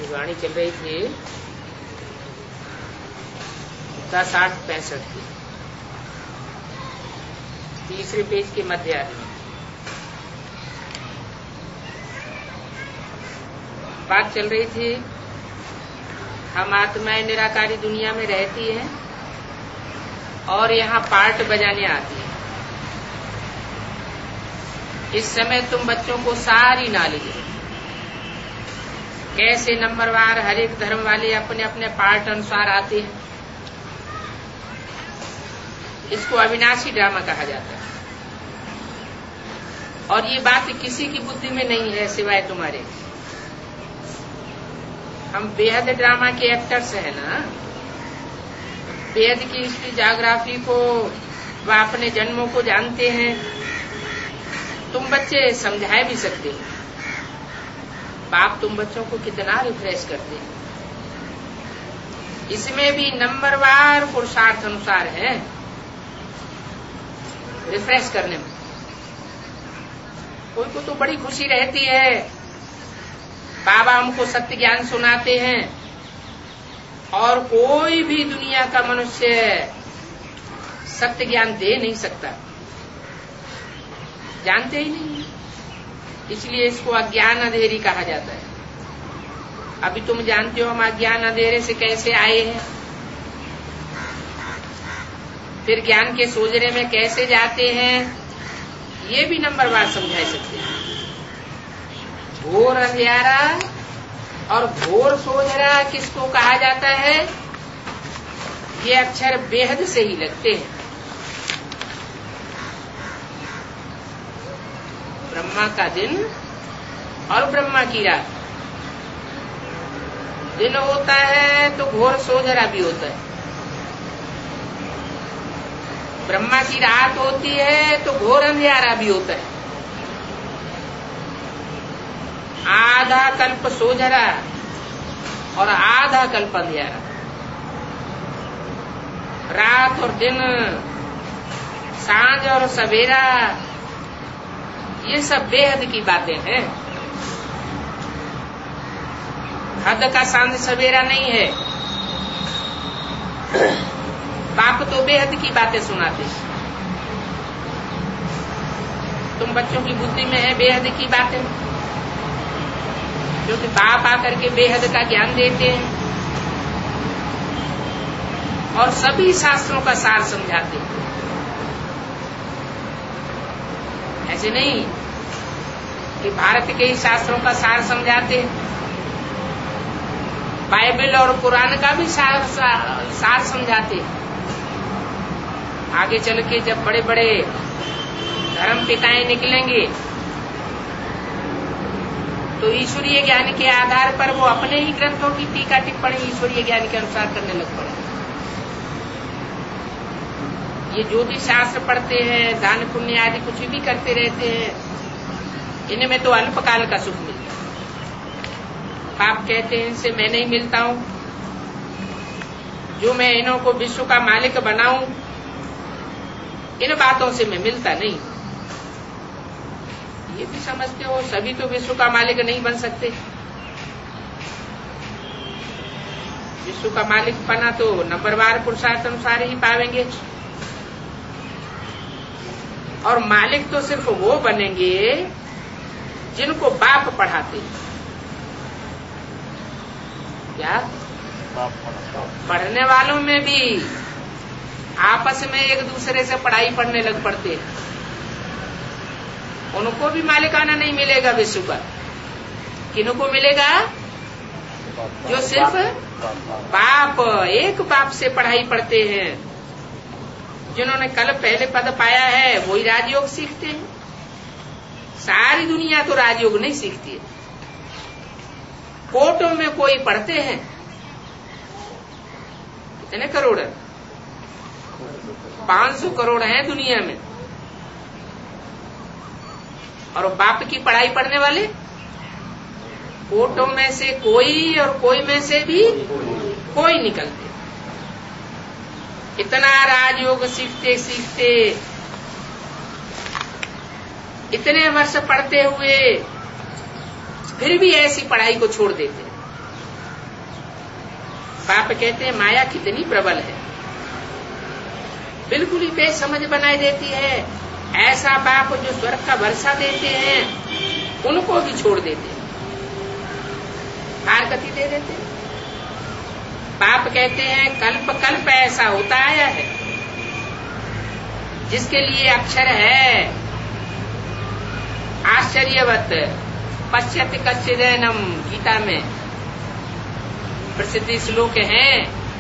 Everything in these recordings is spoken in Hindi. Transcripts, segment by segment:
वाणी चल रही थी 10:65 की, तीसरे पेज के मध्य में बात चल रही थी। हम आत्माएं निराकारी दुनिया में रहती हैं और यहाँ पार्ट बजाने आती हैं। इस समय तुम बच्चों को सारी नॉलेज है, कैसे नंबरवार हर एक धर्म वाले अपने अपने पार्ट अनुसार आते हैं। इसको अविनाशी ड्रामा कहा जाता है और ये बात किसी की बुद्धि में नहीं है सिवाय तुम्हारे। हम बेहद ड्रामा के एक्टर्स हैं ना, बेहद की हिस्ट्री जाग्राफी को व अपने जन्मों को जानते हैं। तुम बच्चे समझा भी सकते हैं, बाप तुम बच्चों को कितना रिफ्रेश करते हैं। इसमें भी नंबरवार पुरुषार्थ अनुसार है रिफ्रेश करने में। कोई को तो बड़ी खुशी रहती है, बाबा हमको सत्य ज्ञान सुनाते हैं, और कोई भी दुनिया का मनुष्य सत्य ज्ञान दे नहीं सकता, जानते ही नहीं, इसलिए इसको अज्ञान अंधेरी कहा जाता है। अभी तुम जानते हो हम अज्ञान अंधेरे से कैसे आए हैं, फिर ज्ञान के सोजरे में कैसे जाते हैं, ये भी नंबरवार समझा सकते हैं। घोर अंधियारा और घोर सोजरा किसको कहा जाता है, ये अक्षर बेहद से ही लगते हैं। ब्रह्मा का दिन और ब्रह्मा की रात, दिन होता है तो घोर सोजरा भी होता है, ब्रह्मा की रात होती है तो घोर अंधियारा भी होता है। आधा कल्प सोजरा और आधा कल्प अंधियारा, रात और दिन, सांझ और सवेरा, ये सब बेहद की बातें हैं। हद का सांझ सवेरा नहीं है। बाप तो बेहद की बातें सुनाते, तुम बच्चों की बुद्धि में है बेहद की बातें, क्योंकि बाप आकर के बेहद का ज्ञान देते हैं और सभी शास्त्रों का सार समझाते हैं। ऐसे नहीं कि भारत के ही शास्त्रों का सार समझाते हैं, बाइबल और कुरान का भी सार समझाते हैं। आगे चल के जब बड़े बड़े धर्म पिताएं निकलेंगे तो ईश्वरीय ज्ञान के आधार पर वो अपने ही ग्रंथों की टीका टिप्पणी ईश्वरीय ज्ञान के अनुसार करने लग पड़े। ये ज्योतिष शास्त्र पढ़ते हैं, दान पुण्य आदि कुछ भी करते रहते हैं, इनमें तो अल्पकाल का सुख मिलता है। बाप कहते हैं इनसे मैं नहीं मिलता हूं, जो मैं इन्हों को विश्व का मालिक बनाऊं, इन बातों से मैं मिलता नहीं। ये भी समझते हो सभी तो विश्व का मालिक नहीं बन सकते। विश्व का मालिक बना तो नंबरवार पुरुषार्थ अनुसार ही पावेंगे, और मालिक तो सिर्फ वो बनेंगे जिनको बाप पढ़ाते। क्या पढ़ने वालों में भी आपस में एक दूसरे से पढ़ाई पढ़ने लग पड़ते, उनको भी मालिकाना नहीं मिलेगा विश्व का। किनको मिलेगा? जो सिर्फ बाप, एक बाप से पढ़ाई पढ़ते हैं, जिन्होंने कल पहले पद पाया है वही राजयोग सीखते हैं। सारी दुनिया तो राजयोग नहीं सीखती है। कोटों में कोई पढ़ते हैं, कितने करोड़ है? 500 करोड़ हैं दुनिया में, और बाप की पढ़ाई पढ़ने वाले कोटों में से कोई और कोई में से भी कोई निकलते। इतना राजयोग सीखते सीखते, इतने वर्ष पढ़ते हुए फिर भी ऐसी पढ़ाई को छोड़ देते। बाप कहते हैं माया कितनी प्रबल है, बिल्कुल ही बेसमझ बनाई देती है। ऐसा बाप जो स्वर्ग का वर्षा देते हैं उनको भी छोड़ देते हैं, हारगति दे देते हैं। बाप कहते हैं कल्प कल्प ऐसा होता आया है जिसके लिए अक्षर है आश्चर्यवत पश्यति कश्चिदेनम, गीता में प्रसिद्ध श्लोक है।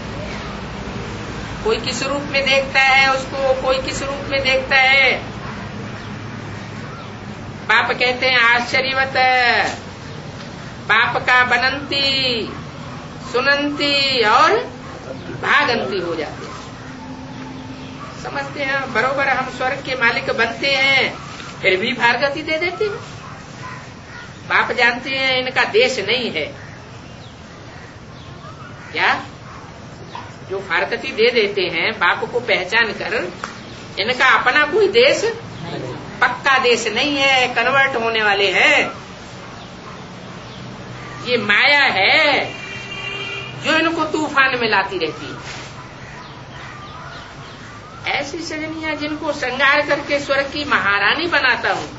कोई किस रूप में देखता है उसको, कोई किस रूप में देखता है। बाप कहते हैं आश्चर्यवत, बाप का बनंती सुनंती और भागंती हो जाते हैं। समझते हैं बरोबर हम स्वर्ग के मालिक बनते हैं, फिर भी भागंती दे देते हैं। बाप जानते हैं इनका देश नहीं है। क्या जो फारकती दे देते हैं बाप को पहचान कर, इनका अपना कोई देश पक्का देश नहीं है, कन्वर्ट होने वाले हैं। ये माया है जो इनको तूफान में लाती रहती है। ऐसी सजनियां जिनको श्रृंगार करके स्वर्ग की महारानी बनाता हूं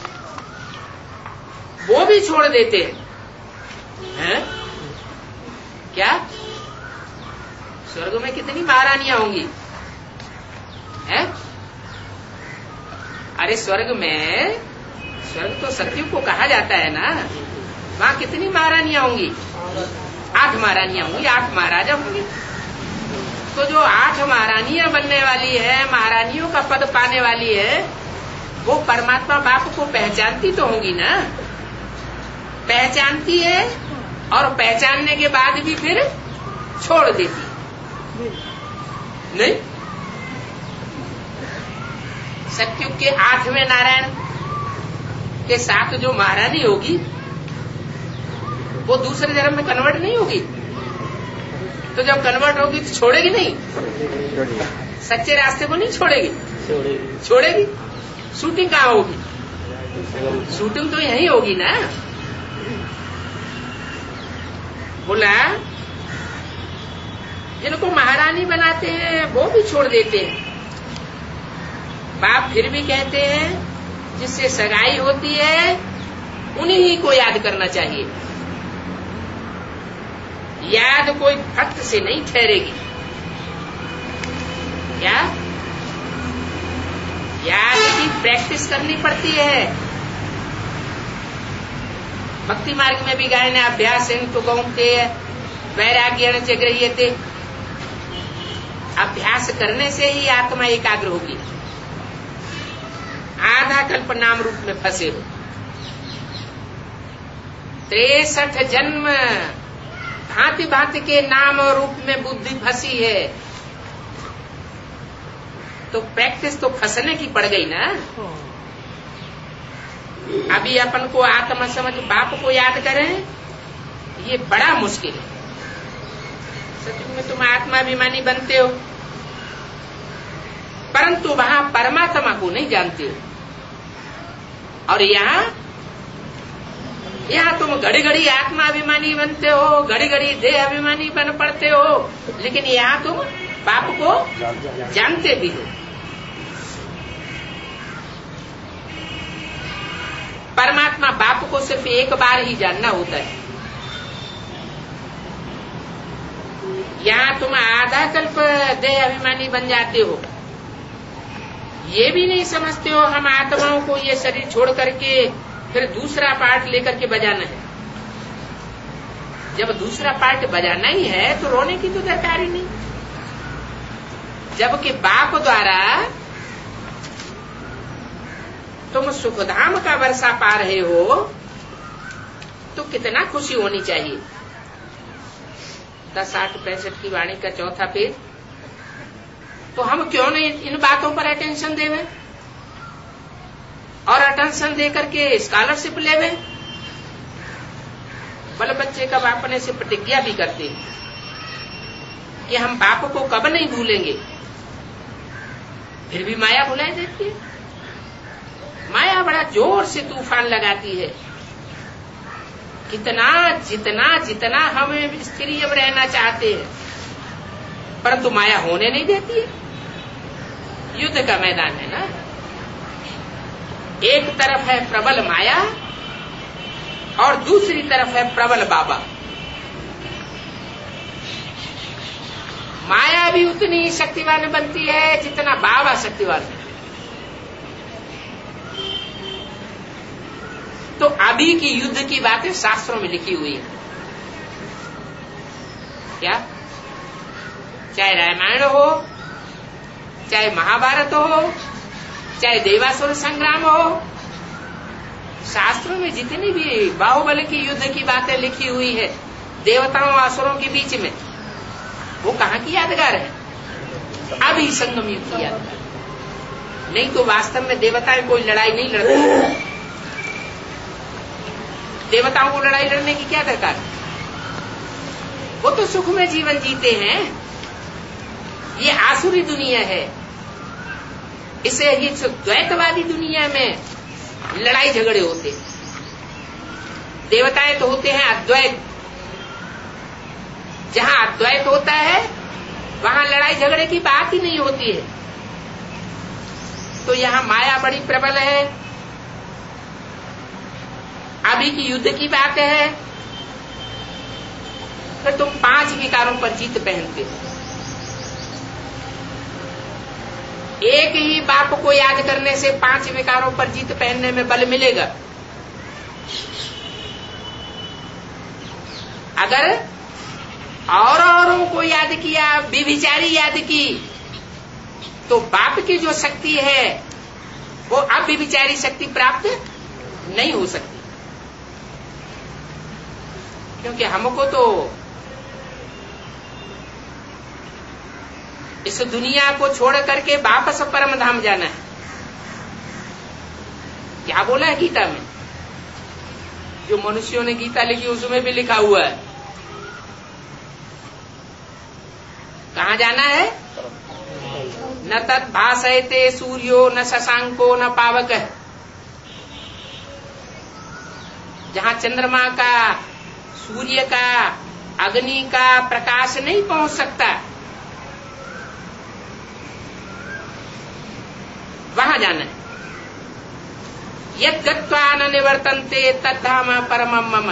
वो भी छोड़ देते हैं। क्या स्वर्ग में कितनी महारानियां होंगी हैं? अरे स्वर्ग में, स्वर्ग तो सत्यु को कहा जाता है ना, वहां कितनी महारानियां होंगी? 8 महारानियां होंगी, 8 महाराजा होंगे। तो जो 8 महारानियां बनने वाली है, महारानियों का पद पाने वाली है, वो परमात्मा बाप को पहचानती तो होंगी ना। पहचानती है और पहचानने के बाद भी फिर छोड़ देती नहीं। सतयुग के 8वें नारायण के साथ जो महारानी होगी वो दूसरे जन्म में कन्वर्ट नहीं होगी। तो जब कन्वर्ट होगी तो छोड़ेगी नहीं, सच्चे रास्ते को नहीं छोड़ेगी। छोड़ेगी शूटिंग कहाँ होगी? शूटिंग तो यहीं होगी ना। बोला जिनको महारानी बनाते हैं वो भी छोड़ देते हैं। बाप फिर भी कहते हैं जिससे सगाई होती है उन्हीं ही को याद करना चाहिए। याद कोई भक्त से नहीं ठहरेगी। क्या याद की प्रैक्टिस करनी पड़ती है। भक्ति मार्ग में भी गाय ने अभ्यास तो गौते वैराग्य जगृह्यते। अभ्यास करने से ही आत्मा एकाग्र होगी। आधा कल्प नाम रूप में फंसे हो, 63 जन्म भांति भांति के नाम और रूप में बुद्धि फंसी है, तो प्रैक्टिस तो फंसने की पड़ गई ना। अभी अपन को आत्मा समझ बाप को याद करें, ये बड़ा मुश्किल है। सत्युग में तुम आत्माभिमानी बनते हो, परंतु वहां परमात्मा को नहीं जानते हो। और यहाँ तुम घड़ी घड़ी आत्माभिमानी बनते हो, घड़ी घड़ी देह अभिमानी बन पड़ते हो, लेकिन यहाँ तुम बाप को जानते भी हो। परमात्मा बाप को सिर्फ एक बार ही जानना होता है। यहाँ तुम आधा कल्प देह अभिमानी बन जाते हो। ये भी नहीं समझते हो हम आत्माओं को ये शरीर छोड़ करके फिर दूसरा पार्ट लेकर के बजाना है। जब दूसरा पार्ट बजाना ही है तो रोने की तो दरकार ही नहीं। जबकि बाप द्वारा तुम सुखधाम का वर्षा पा रहे हो तो कितना खुशी होनी चाहिए। 10, 8, 65 की वाणी का 4था पेज। तो हम क्यों नहीं इन बातों पर अटेंशन देवे और अटेंशन दे करके स्कॉलरशिप लेवे। बल बच्चे कब अपने से प्रतिज्ञा भी करते हैं कि हम बाप को कब नहीं भूलेंगे, फिर भी माया भुलाई देती है। माया बड़ा जोर से तूफान लगाती है कितना जितना जितना हम स्त्री अब रहना चाहते हैं, परंतु माया होने नहीं देती है। युद्ध का मैदान है ना, एक तरफ है प्रबल माया और दूसरी तरफ है प्रबल बाबा। माया भी उतनी शक्तिवान बनती है जितना बाबा शक्तिवान है। तो अभी की युद्ध की बातें शास्त्रों में लिखी हुई है। क्या? चाहे रामायण हो, चाहे महाभारत हो, चाहे देवासुर संग्राम हो, शास्त्रों में जितनी भी बाहुबली की युद्ध की बातें लिखी हुई है देवताओं और असुरों के बीच में, वो कहाँ की यादगार है? अभी संगम युग की यादगार। नहीं तो वास्तव में देवताएं कोई लड़ाई नहीं लड़ते। देवताओं को लड़ाई लड़ने की क्या दरकार? वो तो सुख में जीवन जीते हैं। ये आसुरी दुनिया है। इसे ही द्वैतवादी दुनिया में लड़ाई झगड़े होते हैं। देवताएं तो होते हैं अद्वैत। जहां अद्वैत होता है वहां लड़ाई झगड़े की बात ही नहीं होती है। तो यहां माया बड़ी प्रबल है। अभी की युद्ध की बात है। फिर तुम 5 विकारों पर जीत पहनते हो। एक ही बाप को याद करने से 5 विकारों पर जीत पहनने में बल मिलेगा। अगर औरों को याद किया, व्यभिचारी याद की, तो बाप की जो शक्ति है वो अब व्यभिचारी शक्ति प्राप्त नहीं हो सकती। क्योंकि हमको तो इस दुनिया को छोड़ करके वापस परम धाम जाना है। क्या बोला है गीता में? जो मनुष्यों ने गीता लिखी उसमें भी लिखा हुआ है। कहाँ जाना है? न तत् भासयते सूर्यो न शशांको न पावक। जहाँ चंद्रमा का, सूर्य का, अग्नि का प्रकाश नहीं पहुंच सकता, वहां जाना है। यत् गत्वा न निवर्तन्ते तद्धाम परमं मम।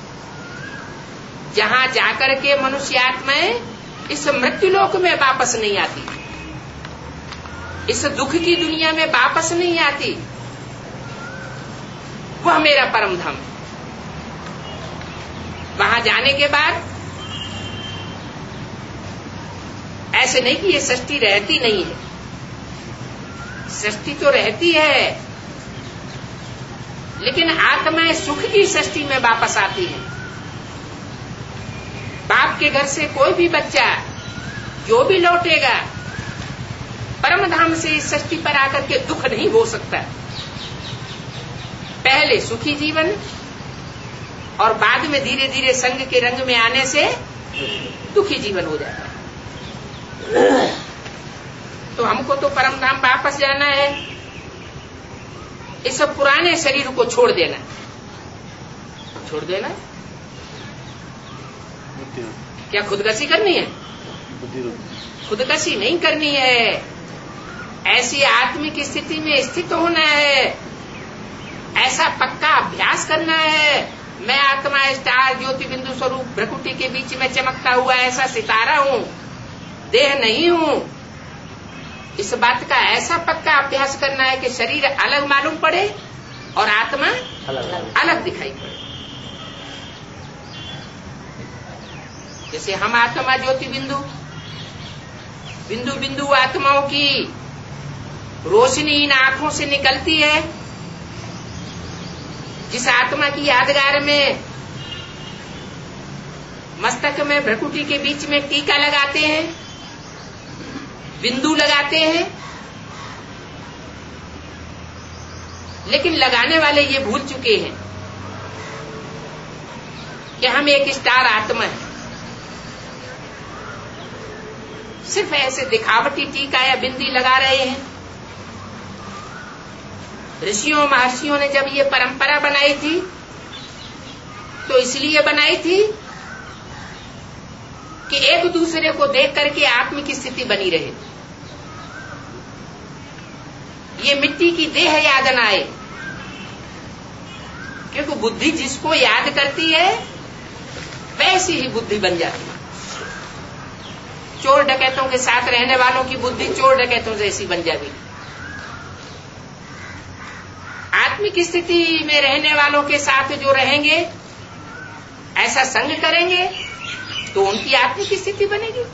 जहां जाकर के मनुष्य आत्माएं इस मृत्युलोक में वापस नहीं आती, इस दुख की दुनिया में वापस नहीं आती, वह मेरा परम धाम। वहां जाने के बाद ऐसे नहीं कि ये सृष्टि रहती नहीं है। सृष्टि तो रहती है, लेकिन आत्माएं सुख की सृष्टि में वापस आती है। बाप के घर से कोई भी बच्चा जो भी लौटेगा, परम धाम से इस सृष्टि पर आकर के दुख नहीं हो सकता। पहले सुखी जीवन और बाद में धीरे धीरे संग के रंग में आने से दुखी जीवन हो जाता है। तो हमको तो परम धाम वापस जाना है। इस पुराने शरीर को छोड़ देना। छोड़ देना क्या खुदकशी करनी है? खुदकशी नहीं करनी है। ऐसी आत्मिक स्थिति में स्थित होना है। ऐसा पक्का अभ्यास करना है। मैं आत्मा स्टार ज्योति बिंदु स्वरूप भ्रकुटी के बीच में चमकता हुआ ऐसा सितारा हूं, देह नहीं हूं। इस बात का ऐसा पक्का अभ्यास करना है कि शरीर अलग मालूम पड़े और आत्मा अलग दिखाई पड़े। जैसे हम आत्मा ज्योति बिंदु, बिंदु बिंदु आत्माओं की रोशनी इन आंखों से निकलती है। जिस आत्मा की यादगार में मस्तक में भ्रकुटी के बीच में टीका लगाते हैं, बिंदु लगाते हैं, लेकिन लगाने वाले ये भूल चुके हैं कि हम एक स्टार आत्मा है। सिर्फ ऐसे दिखावटी टीका या बिंदी लगा रहे हैं। ऋषियों महर्षियों ने जब ये परंपरा बनाई थी तो इसलिए बनाई थी कि एक दूसरे को देख करके आत्म की स्थिति बनी रहे, ये मिट्टी की देह याद न आए, क्योंकि बुद्धि जिसको याद करती है वैसी ही बुद्धि बन जाती है। चोर डकैतों के साथ रहने वालों की बुद्धि चोर डकैतों जैसी बन जाती। आत्मिक स्थिति में रहने वालों के साथ जो रहेंगे, ऐसा संग करेंगे, तो उनकी आत्मिक स्थिति बनेगी।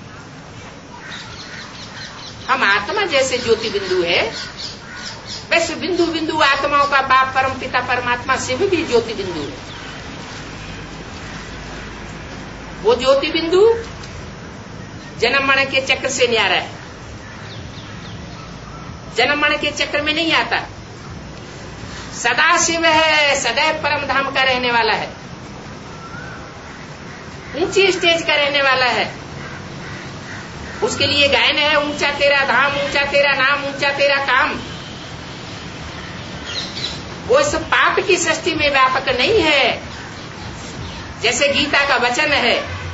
हम आत्मा जैसे ज्योति बिंदु है, वैसे बिंदु बिंदु आत्माओं का बाप परम पिता परमात्मा शिव भी ज्योति बिंदु है। वो ज्योति बिंदु जन्म मरण के चक्र से न्यारा है, जन्म मरण के चक्र में नहीं आता। सदा शिव है, सदैव परम धाम का रहने वाला है, ऊंची स्टेज का रहने वाला है। उसके लिए गायन है, ऊंचा तेरा धाम, ऊंचा तेरा नाम, ऊंचा तेरा काम। वो इस पाप की सृष्टि में व्यापक नहीं है, जैसे गीता का वचन है,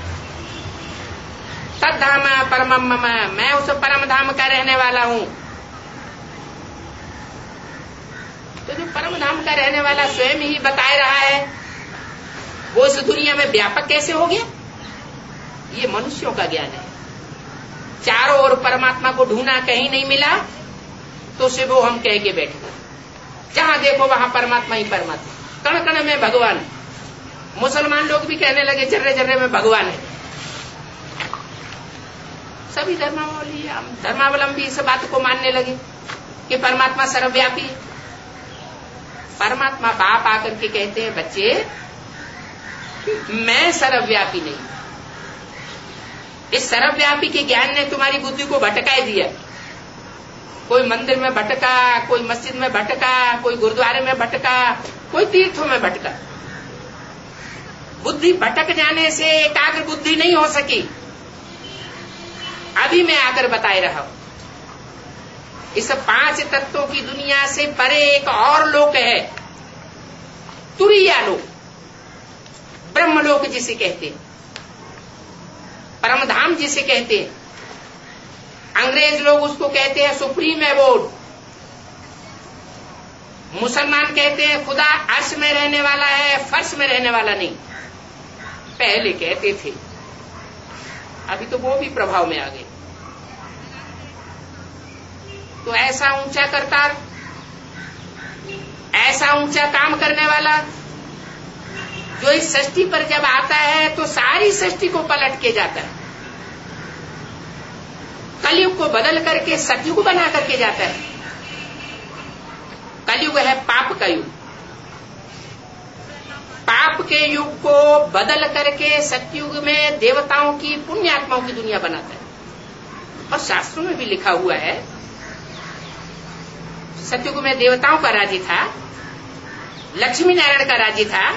तद्धाम परमम मम, मैं उस परम धाम का रहने वाला हूं। तो जो परम धाम का रहने वाला स्वयं ही बता रहा है, वो इस दुनिया में व्यापक कैसे हो गया? ये मनुष्यों का ज्ञान है। चारों ओर परमात्मा को ढूंढा, कहीं नहीं मिला, तो शिवो हम कह के बैठे। जहां देखो वहां परमात्मा ही परमात्मा, कण कण में भगवान। मुसलमान लोग भी कहने लगे जर्रे जर्रे में भगवान है। सभी धर्मावलंबी इस बात को मानने लगे कि परमात्मा सर्वव्यापी है। परमात्मा बाप आकर के कहते हैं, बच्चे मैं सर्वव्यापी नहीं। इस सर्वव्यापी के ज्ञान ने तुम्हारी बुद्धि को भटकाए दिया। कोई मंदिर में भटका, कोई मस्जिद में भटका, कोई गुरुद्वारे में भटका, कोई तीर्थों में भटका। बुद्धि भटक जाने से एकाग्र बुद्धि नहीं हो सकी। अभी मैं आकर बताए रहा हूं, इस 5 तत्वों की दुनिया से परे एक और लोक है, तुरीया लोक, ब्रह्मलोक जिसे कहते हैं, परमधाम जिसे कहते हैं। अंग्रेज लोग उसको कहते हैं सुप्रीम एबोर्ड। मुसलमान कहते हैं खुदा अर्श में रहने वाला है, फर्श में रहने वाला नहीं। पहले कहते थे, अभी तो वो भी प्रभाव में आ गए। तो ऐसा ऊंचा करतार, ऐसा ऊंचा काम करने वाला, जो इस सृष्टि पर जब आता है तो सारी सृष्टि को पलट के जाता है। कलयुग को बदल करके सतयुग बना करके जाता है। कलयुग है पाप का युग। पाप के युग को बदल करके सतयुग में देवताओं की, पुण्यात्माओं की दुनिया बनाता है। और शास्त्रों में भी लिखा हुआ है, सतयुग में देवताओं का राज्य था, लक्ष्मी नारायण का राज्य था।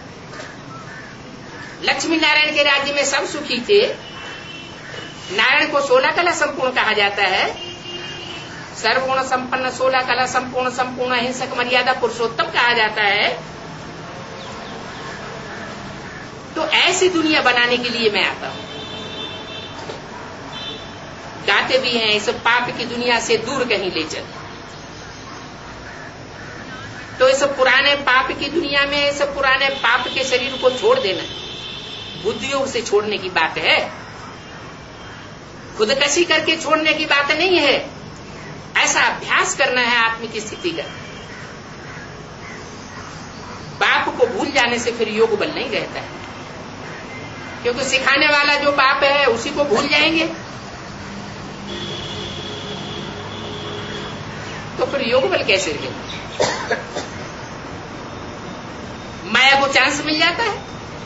लक्ष्मी नारायण के राज्य में सब सुखी थे। नारायण को 16 कला संपूर्ण कहा जाता है। सर्वगुण संपन्न 16 कला संपूर्ण, संपूर्ण अहिंसक मर्यादा पुरुषोत्तम कहा जाता है। तो ऐसी दुनिया बनाने के लिए मैं आता हूं। गाते भी हैं, इस पाप की दुनिया से दूर कहीं ले चल। तो इस पुराने पाप की दुनिया में, इस पुराने पाप के शरीर को छोड़ देना, बुद्धियोग से छोड़ने की बात है, खुदकशी करके छोड़ने की बात नहीं है। ऐसा अभ्यास करना है आत्मिक स्थिति का। बाप को भूल जाने से फिर योग बल नहीं रहता है, क्योंकि सिखाने वाला जो बाप है उसी को भूल जाएंगे तो फिर योग बल कैसे रहेगा? माया को चांस मिल जाता है,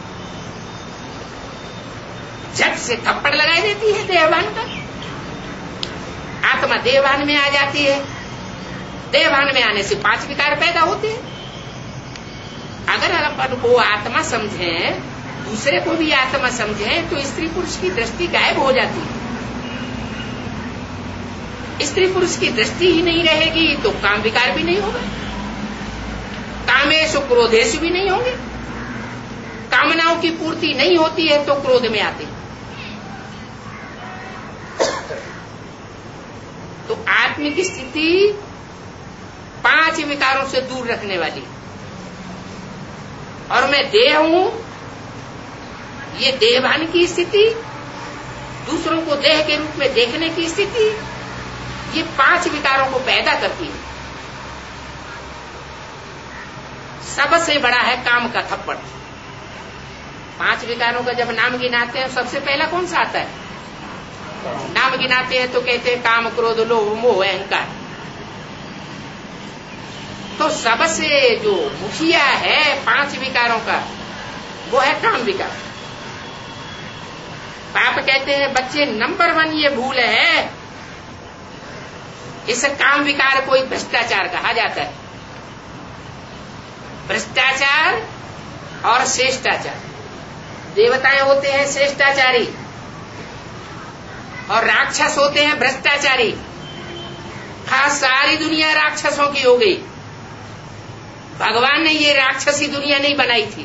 झट से थप्पड़ लगाई देती है देहभान का। आत्मा देहभान में आ जाती है। देहभान में आने से 5 विकार पैदा होते हैं। अगर अपन को आत्मा समझें, दूसरे को भी आत्मा समझें, तो स्त्री पुरुष की दृष्टि गायब हो जाती है। स्त्री पुरुष की दृष्टि ही नहीं रहेगी तो काम विकार भी नहीं होगा, कामेश क्रोधेश भी नहीं होंगे। कामनाओं की पूर्ति नहीं होती है तो क्रोध में आते हैं। तो आत्मिक स्थिति 5 विकारों से दूर रखने वाली। और मैं देह हूं, ये देहभान की स्थिति, दूसरों को देह के रूप में देखने की स्थिति, ये 5 विकारों को पैदा करती है। सबसे बड़ा है काम का थप्पड़। 5 विकारों का जब नाम गिनाते हैं सबसे पहला कौन सा आता है? नाम गिनाते हैं तो कहते हैं काम, क्रोध, लोभ, मोह, अहंकार। तो सबसे जो मुखिया है 5 विकारों का वो है काम विकार। पाप कहते हैं बच्चे नंबर 1 ये भूल है, इस काम विकार को ही भ्रष्टाचार कहा जाता है। भ्रष्टाचार और श्रेष्ठाचार। देवताएं होते हैं श्रेष्ठाचारी और राक्षस होते हैं भ्रष्टाचारी। खास सारी दुनिया राक्षसों की हो गई। भगवान ने ये राक्षसी दुनिया नहीं बनाई थी,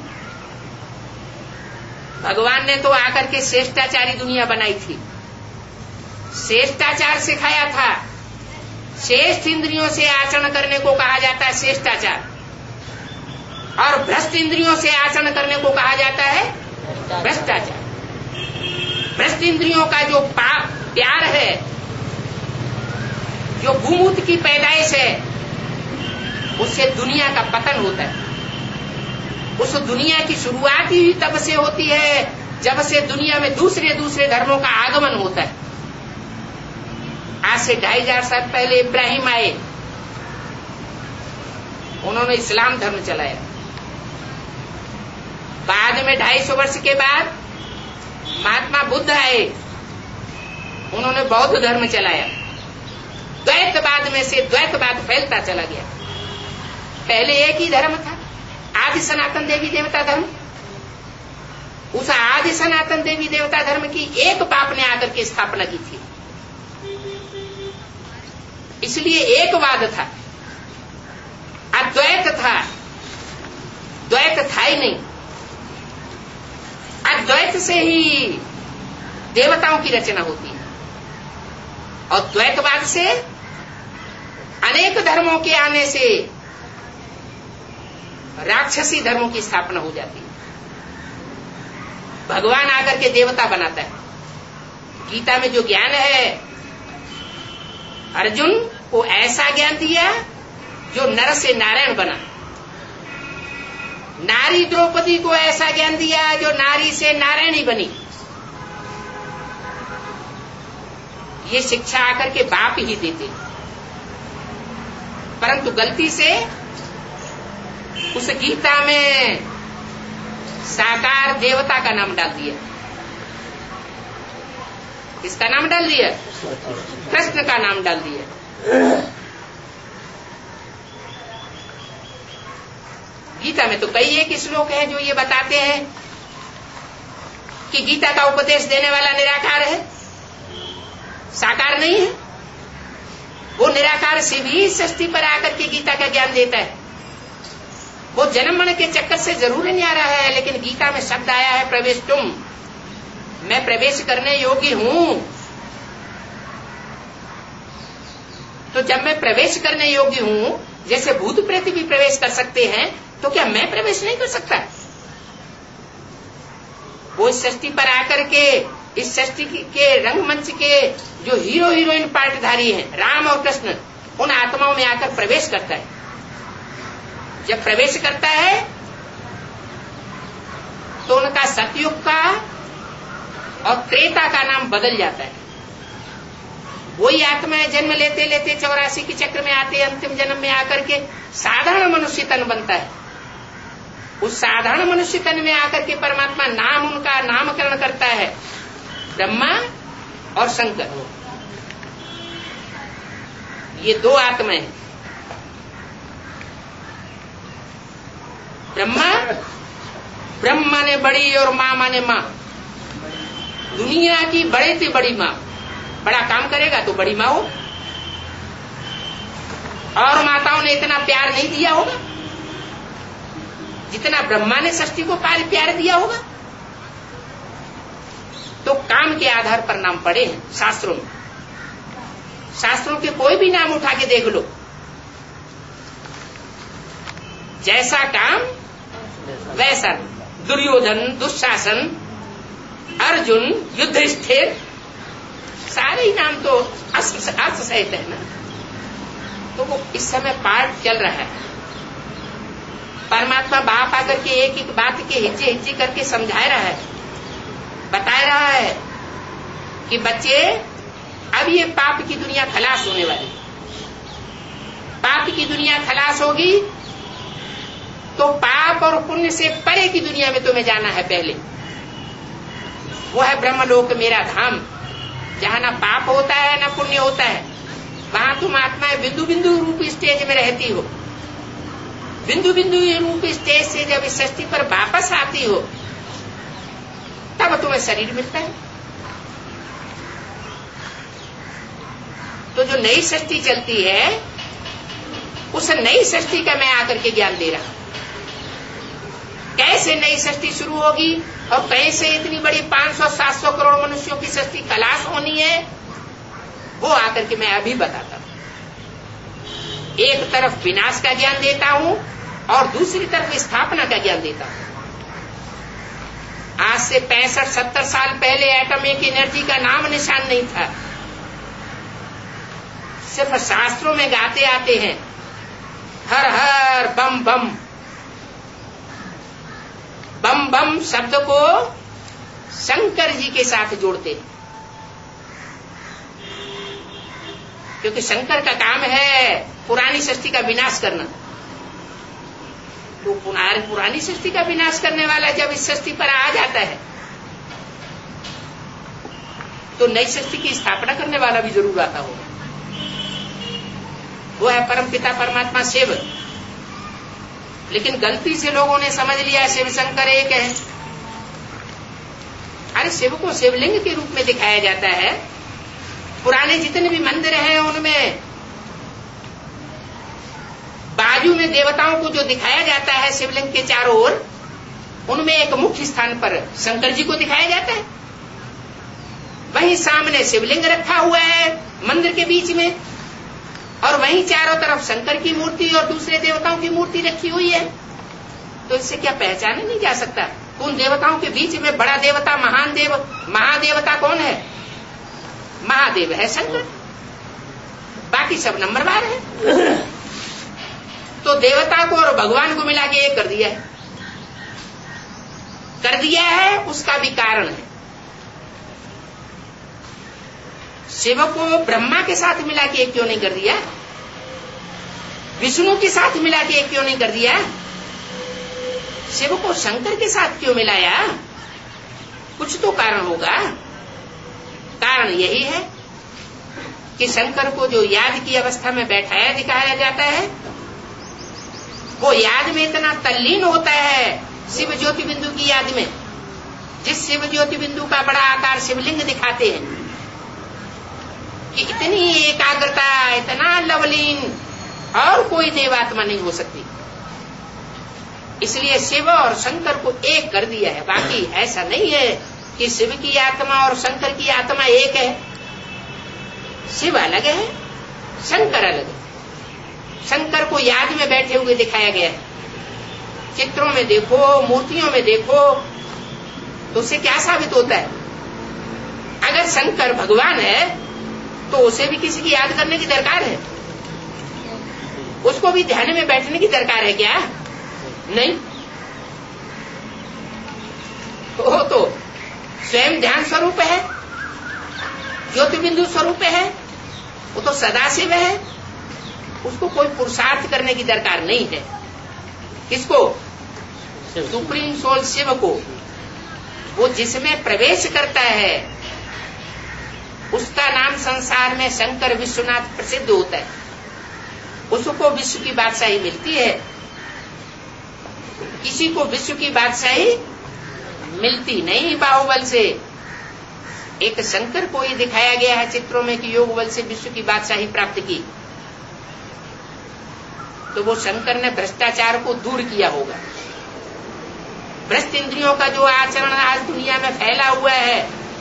भगवान ने तो आकर के श्रेष्ठाचारी दुनिया बनाई थी। श्रेष्ठाचार सिखाया था। श्रेष्ठ इंद्रियों से आचरण करने को कहा जाता है श्रेष्ठाचार, और भ्रष्ट इंद्रियों से आचरण करने को कहा जाता है भ्रष्टाचार। भ्रष्ट इंद्रियों का जो पाप प्यार है, जो गुमूत की पैदाइश है, उससे दुनिया का पतन होता है। उस दुनिया की शुरुआत ही तब से होती है जब से दुनिया में दूसरे दूसरे धर्मों का आगमन होता है। आज से 2500 साल पहले इब्राहिम आए, उन्होंने इस्लाम धर्म चलाया। बाद में 250 वर्ष के बाद महात्मा बुद्ध आए, उन्होंने बौद्ध धर्म चलाया। द्वैतवाद में से द्वैतवाद फैलता चला गया। पहले एक ही धर्म था, आदि सनातन देवी देवता धर्म। उस आदि सनातन देवी देवता धर्म की एक बाप ने आकर के स्थापना की थी, इसलिए एकवाद था। अद्वैत था, द्वैत था ही नहीं। अद्वैत से ही देवताओं की रचना होती है और द्वैतवाद से अनेक धर्मों के आने से राक्षसी धर्मों की स्थापना हो जाती है। भगवान आकर के देवता बनाता है। गीता में जो ज्ञान है, अर्जुन को ऐसा ज्ञान दिया जो नर से नारायण बना। नारी द्रौपदी को ऐसा ज्ञान दिया जो नारी से नारायणी बनी। ये शिक्षा आकर के बाप ही देते, परंतु गलती से उस गीता में साकार देवता का नाम डाल दिया। किसका नाम डाल दिया? कृष्ण का नाम डाल दिया। गीता में तो कई एक श्लोक है जो ये बताते हैं कि गीता का उपदेश देने वाला निराकार है, साकार नहीं है। वो निराकार से भी सृष्टि पर आकर के गीता का ज्ञान देता है। वो जन्म मरण के चक्कर से जरूर नहीं आ रहा है, लेकिन गीता में शब्द आया है प्रवेश तुम, मैं प्रवेश करने योग्य हूं। तो जब मैं प्रवेश करने योग्य हूं, जैसे भूत प्रेत भी प्रवेश कर सकते हैं, तो क्या मैं प्रवेश नहीं कर सकता? वो इस सृष्टि पर आकर के, इस सृष्टि के रंगमंच के जो हीरो हीरोइन पार्टधारी हैं, राम और कृष्ण, उन आत्माओं में आकर प्रवेश करता है। जब प्रवेश करता है तो उनका सतयुग का और त्रेता का नाम बदल जाता है। वही आत्मा जन्म लेते लेते 84 के चक्र में आते, अंतिम जन्म में आकर के साधारण मनुष्य तन बनता है। उस साधारण मनुष्य तन में आकर के परमात्मा नाम, उनका नामकरण करता है, ब्रह्मा और शंकर। ये 2 आत्माएं हैं। ब्रह्मा माने बड़ी और माँ माने माँ। दुनिया की बड़े से बड़ी माँ। बड़ा काम करेगा तो बड़ी माँ हो। और माताओं ने इतना प्यार नहीं दिया होगा जितना ब्रह्मा ने सृष्टि को प्यार दिया होगा। तो काम के आधार पर नाम पड़े हैं शास्त्रों में। शास्त्रों के कोई भी नाम उठा के देख लो, जैसा काम वैसा। दुर्योधन, दुशासन, अर्जुन, युधिष्ठिर, सारे ही नाम तो अर्थ सहित है ना। तो वो इस समय पाठ चल रहा है। परमात्मा बाप आकर के एक एक बात के हिज्जे हिज्जे करके समझा रहा है, बता रहा है कि बच्चे अब ये पाप की दुनिया खलास होने वाली। पाप की दुनिया खलास होगी तो पाप और पुण्य से परे की दुनिया में तुम्हें जाना है। पहले वो है ब्रह्मलोक, मेरा धाम, जहां ना पाप होता है ना पुण्य होता है। वहां तुम आत्माएं बिंदु बिंदु रूप स्टेज में रहती हो। बिंदु बिंदु रूप स्टेज से जब इस सृष्टि पर वापस आती हो तब तुम्हें शरीर मिलता है। तो जो नई सृष्टि चलती है उस नई सृष्टि का मैं आकर के ज्ञान दे रहा हूं। कैसे नई सृष्टि शुरू होगी और कैसे इतनी बड़ी 500-700 करोड़ मनुष्यों की सृष्टि खलास होनी है, वो आकर के मैं अभी बताता हूं। एक तरफ विनाश का ज्ञान देता हूं और दूसरी तरफ स्थापना का ज्ञान देता हूं। आज से 65-70 साल पहले एटॉमिक एनर्जी का नाम निशान नहीं था। सिर्फ शास्त्रों में गाते आते हैं हर हर बम बम। बम बम शब्द को शंकर जी के साथ जोड़ते हैं, क्योंकि शंकर का काम है पुरानी सृष्टि का विनाश करना। तो पुरानी सृष्टि का विनाश करने वाला जब इस सृष्टि पर आ जाता है तो नई सृष्टि की स्थापना करने वाला भी जरूर आता होगा। वो है परमपिता परमात्मा शिव। लेकिन गलती से लोगों ने समझ लिया शिव शंकर एक है। अरे शिव को शिवलिंग के रूप में दिखाया जाता है। पुराने जितने भी मंदिर हैं उनमें बाजू में देवताओं को जो दिखाया जाता है शिवलिंग के चारों ओर, उनमें एक मुख्य स्थान पर शंकर जी को दिखाया जाता है। वहीं सामने शिवलिंग रखा हुआ है मंदिर के बीच में, और वहीं चारों तरफ शंकर की मूर्ति और दूसरे देवताओं की मूर्ति रखी हुई है। तो इससे क्या पहचाना नहीं जा सकता? उन देवताओं के बीच में बड़ा देवता, महान देव, महादेवता कौन है? महादेव है शंकर, बाकी सब नंबरवार है। तो देवता को और भगवान को मिला के एक कर दिया है। कर दिया है उसका भी कारण है। शिव को ब्रह्मा के साथ मिला के एक क्यों नहीं कर दिया? विष्णु के साथ मिला के एक क्यों नहीं कर दिया? शिव को शंकर के साथ क्यों मिलाया? कुछ तो कारण होगा। कारण यही है कि शंकर को जो याद की अवस्था में बैठाया दिखाया जाता है, वो याद में इतना तल्लीन होता है शिव ज्योति बिंदु की याद में। जिस शिव ज्योति बिंदु का बड़ा आकार शिवलिंग दिखाते हैं कि इतनी एकाग्रता, इतना लवलीन और कोई देवात्मा नहीं हो सकती। इसलिए शिव और शंकर को एक कर दिया है। बाकी ऐसा नहीं है कि शिव की आत्मा और शंकर की आत्मा एक है। शिव अलग है, शंकर अलग है। शंकर को याद में बैठे हुए दिखाया गया है। चित्रों में देखो, मूर्तियों में देखो, तो उससे क्या साबित होता है? अगर शंकर भगवान है तो उसे भी किसी की याद करने की दरकार है? उसको भी ध्यान में बैठने की दरकार है क्या? नहीं। वो तो स्वयं ध्यान स्वरूप है, ज्योति बिंदु स्वरूप है, वो तो सदाशिव है। उसको कोई पुरुषार्थ करने की दरकार नहीं है। किसको? सुप्रीम सोल शिव को। वो जिसमें प्रवेश करता है उसका नाम संसार में शंकर विश्वनाथ प्रसिद्ध होता है। उसको विश्व की बादशाही मिलती है। किसी को विश्व की बादशाही मिलती नहीं बाहुबल से। एक शंकर को ही दिखाया गया है चित्रों में कि योग बल से विश्व की बादशाही प्राप्त की। तो वो शंकर ने भ्रष्टाचार को दूर किया होगा। भ्रष्ट इंद्रियों का जो आचरण आज दुनिया में फैला हुआ है,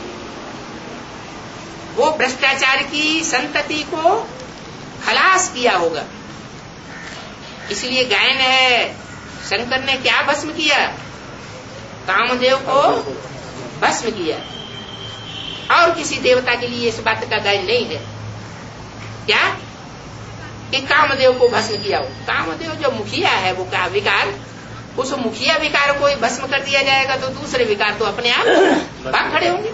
वो भ्रष्टाचार की संतति को खलास किया होगा। इसलिए गायन है, शंकर ने क्या भस्म किया? कामदेव को भस्म किया। और किसी देवता के लिए इस बात का गायन नहीं है क्या कि कामदेव को भस्म किया हो। कामदेव जो मुखिया है, वो का विकार, उस मुखिया विकार को भस्म कर दिया जाएगा तो दूसरे विकार तो अपने आप भाग खड़े होंगे।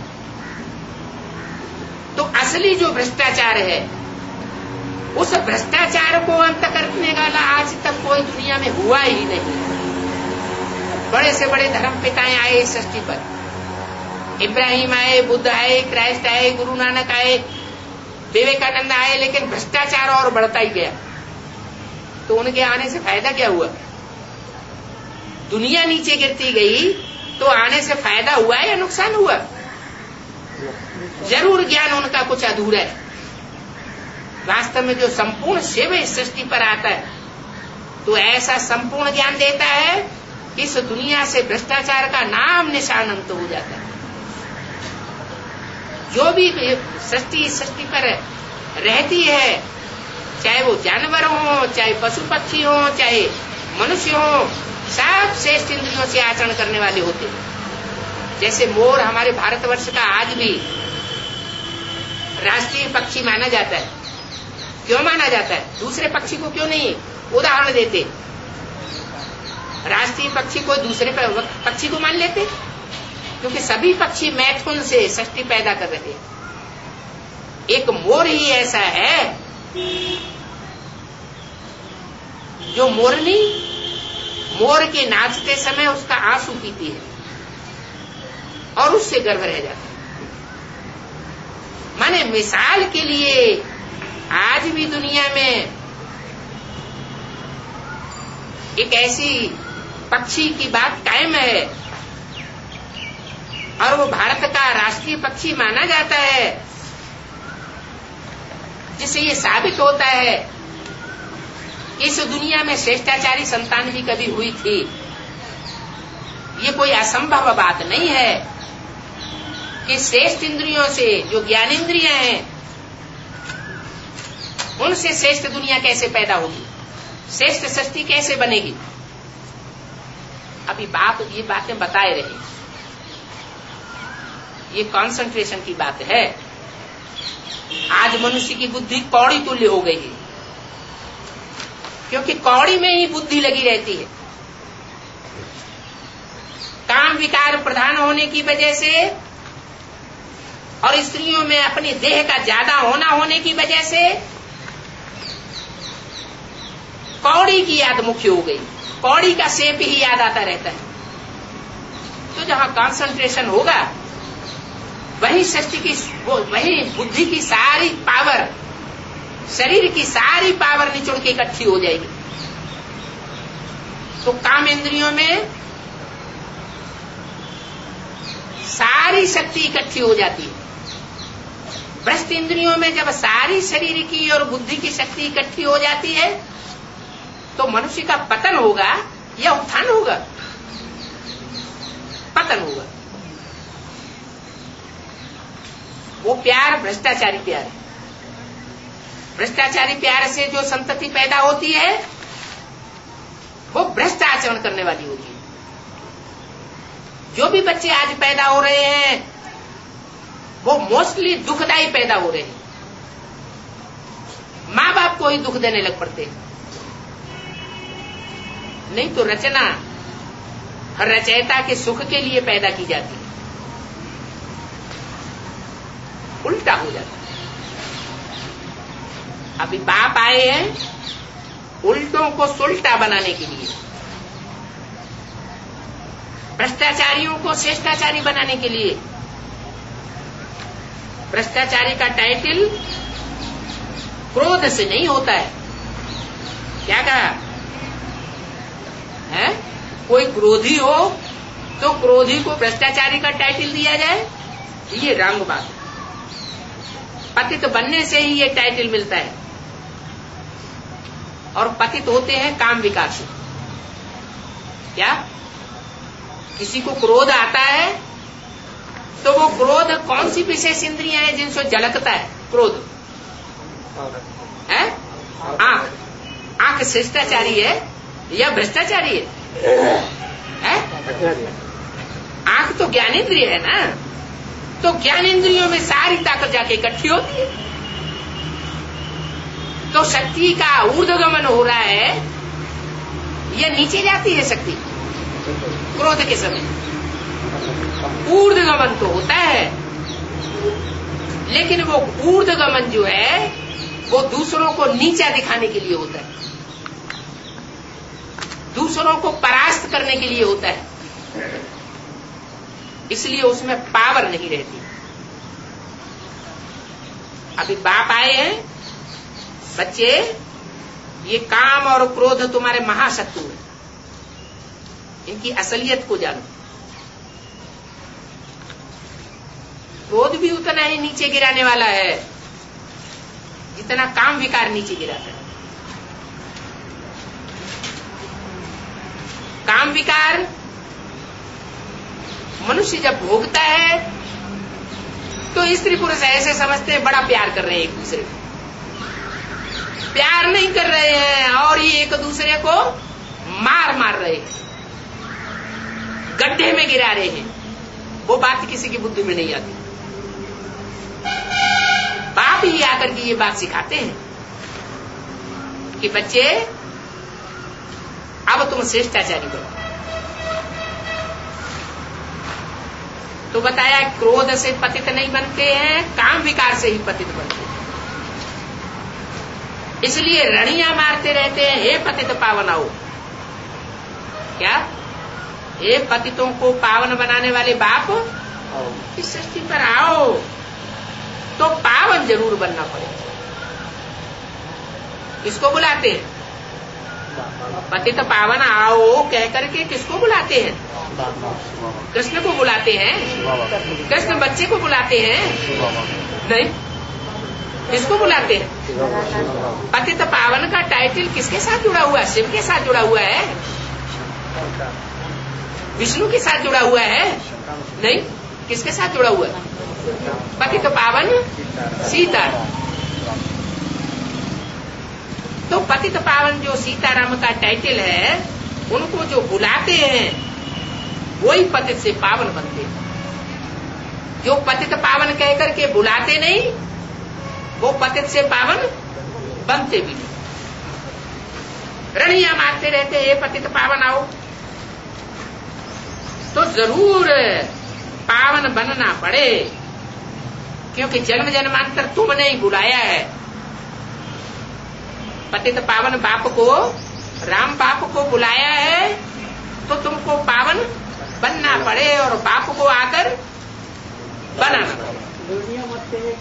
तो असली जो भ्रष्टाचार है, उस भ्रष्टाचार को अंत करने वाला आज तक कोई दुनिया में हुआ ही नहीं। बड़े से बड़े धर्म पिताएं आए इस सृष्टि पर, इब्राहिम आए, बुद्ध आए, क्राइस्ट आए, गुरु नानक आए, विवेकानंद आए, लेकिन भ्रष्टाचार और बढ़ता ही गया। तो उनके आने से फायदा क्या हुआ? दुनिया नीचे गिरती गई तो आने से फायदा हुआ या नुकसान हुआ? जरूर ज्ञान उनका कुछ अधूरा है। वास्तव में जो संपूर्ण शिव इस सृष्टि पर आता है तो ऐसा संपूर्ण ज्ञान देता है कि इस दुनिया से भ्रष्टाचार का नाम निशान अंत हो जाता है। जो भी सृष्टि पर रहती है, चाहे वो जानवर हो, चाहे पशु पक्षी हो, चाहे मनुष्य हो, सब श्रेष्ठ इंद्रियों से आचरण करने वाले होते हैं। जैसे मोर हमारे भारतवर्ष का आज भी राष्ट्रीय पक्षी माना जाता है। क्यों माना जाता है? दूसरे पक्षी को क्यों नहीं उदाहरण देते? राष्ट्रीय पक्षी को दूसरे पक्षी को मान लेते, क्योंकि सभी पक्षी मैथुन से सृष्टि पैदा कर रहे हैं। एक मोर ही ऐसा है जो मोरनी मोर के नाचते समय उसका आंसू पीती है और उससे गर्व रह जाता है। माने मिसाल के लिए आज भी दुनिया में एक ऐसी पक्षी की बात कायम है और वो भारत का राष्ट्रीय पक्षी माना जाता है, जिससे ये साबित होता है कि इस दुनिया में श्रेष्ठाचारी संतान भी कभी हुई थी। ये कोई असंभव बात नहीं है कि श्रेष्ठ इंद्रियों से, जो ज्ञानेंद्रियां हैं, उनसे श्रेष्ठ दुनिया कैसे पैदा होगी, श्रेष्ठ सृष्टि कैसे बनेगी। अभी बाप ये बातें बताए रहे, ये कंसंट्रेशन की बात है। आज मनुष्य की बुद्धि कौड़ी तुल्य हो गई है, क्योंकि कौड़ी में ही बुद्धि लगी रहती है। काम विकार प्रधान होने की वजह से और स्त्रियों में अपने देह का ज्यादा होने की वजह से कौड़ी की याद मुख्य हो गई। कौड़ी का शेप ही याद आता रहता है। तो जहां कंसंट्रेशन होगा वही सृष्टि की, वही बुद्धि की सारी पावर, शरीर की सारी पावर निचोड़ के इकट्ठी हो जाएगी। तो काम इंद्रियों में सारी शक्ति इकट्ठी हो जाती है। भ्रष्ट इंद्रियों में जब सारी शरीर की और बुद्धि की शक्ति इकट्ठी हो जाती है तो मनुष्य का पतन होगा या उत्थान होगा? पतन होगा। वो प्यार भ्रष्टाचारी प्यार है। भ्रष्टाचारी प्यार से जो संतति पैदा होती है वो भ्रष्ट आचरण करने वाली होती है। जो भी बच्चे आज पैदा हो रहे हैं वो मोस्टली दुखदायी पैदा हो रहे हैं। माँ बाप को ही दुख देने लग पड़ते हैं। नहीं तो रचना रचयिता के सुख के लिए पैदा की जाती है, उल्टा हो जाता है। अभी बाप आए हैं उल्टों को सुल्टा बनाने के लिए, भ्रष्टाचारियों को श्रेष्ठाचारी बनाने के लिए। भ्रष्टाचारी का टाइटल क्रोध से नहीं होता है। क्या कहा है? कोई क्रोधी हो तो क्रोधी को भ्रष्टाचारी का टाइटल दिया जाए, ये रंग बात है। पतित बनने से ही ये टाइटल मिलता है और पतित होते हैं काम विकार से। क्या किसी को क्रोध आता है तो वो क्रोध कौन सी विशेष इंद्रियां हैं जिनसे झलकता है क्रोध? है आंख शिष्टाचारी है या भ्रष्टाचारी है? आंख तो ज्ञानेंद्रिय है ना, तो ज्ञानेंद्रियों में सारी ताकत जाके इकट्ठी होती है, तो शक्ति का ऊर्ध्वगमन हो रहा है या नीचे जाती है शक्ति क्रोध के समय? ऊर्ध्वगमन तो होता है, लेकिन वो ऊर्ध्वगमन जो है वो दूसरों को नीचा दिखाने के लिए होता है, दूसरों को परास्त करने के लिए होता है, इसलिए उसमें पावर नहीं रहती। अभी बाप आए हैं, बच्चे ये काम और क्रोध तुम्हारे महाशत्रु है, इनकी असलियत को जानो। क्रोध भी उतना ही नीचे गिराने वाला है जितना काम विकार नीचे गिराता है। काम विकार मनुष्य जब भोगता है तो स्त्री पुरुष ऐसे समझते हैं बड़ा प्यार कर रहे हैं एक दूसरे को, प्यार नहीं कर रहे हैं और ये एक दूसरे को मार रहे हैं, गड्ढे में गिरा रहे हैं। वो बात किसी की बुद्धि में नहीं आती। बाप ही आकर के ये बात सिखाते हैं कि बच्चे अब तुम शिष्टाचारी बनो। तो बताया क्रोध से पतित नहीं बनते हैं, काम विकार से ही पतित बनते हैं। इसलिए रणियां मारते रहते हैं, हे पतित पावन आओ। क्या? हे पतितों को पावन बनाने वाले बाप इस सृष्टि पर आओ। तो पावन जरूर बनना पड़ेगा। किसको बुलाते हैं? पतित पावन आओ कह करके किसको बुलाते हैं? कृष्ण को बुलाते हैं। कृष्ण बच्चे को बुलाते हैं? नहीं, किसको बुलाते हैं? पतित पावन का टाइटल किसके साथ जुड़ा हुआ है? शिव के साथ जुड़ा हुआ है? विष्णु के साथ जुड़ा हुआ है? नहीं, किसके साथ जुड़ा हुआ है? पतित पावन सीता। तो पतित पावन जो सीताराम का टाइटल है, उनको जो बुलाते हैं वही पतित से पावन बनते हैं। जो पतित पावन कह करके बुलाते नहीं, वो पतित से पावन बनते भी नहीं। रणियां मारते रहते हैं, पतित पावन आओ। तो जरूर पावन बनना पड़े, क्योंकि जन्म जन्मांतर तुमने ही बुलाया है। पतित पावन बाप को, राम बाप को बुलाया है, तो तुमको पावन बनना पड़े और बाप को आकर बनाना पड़े।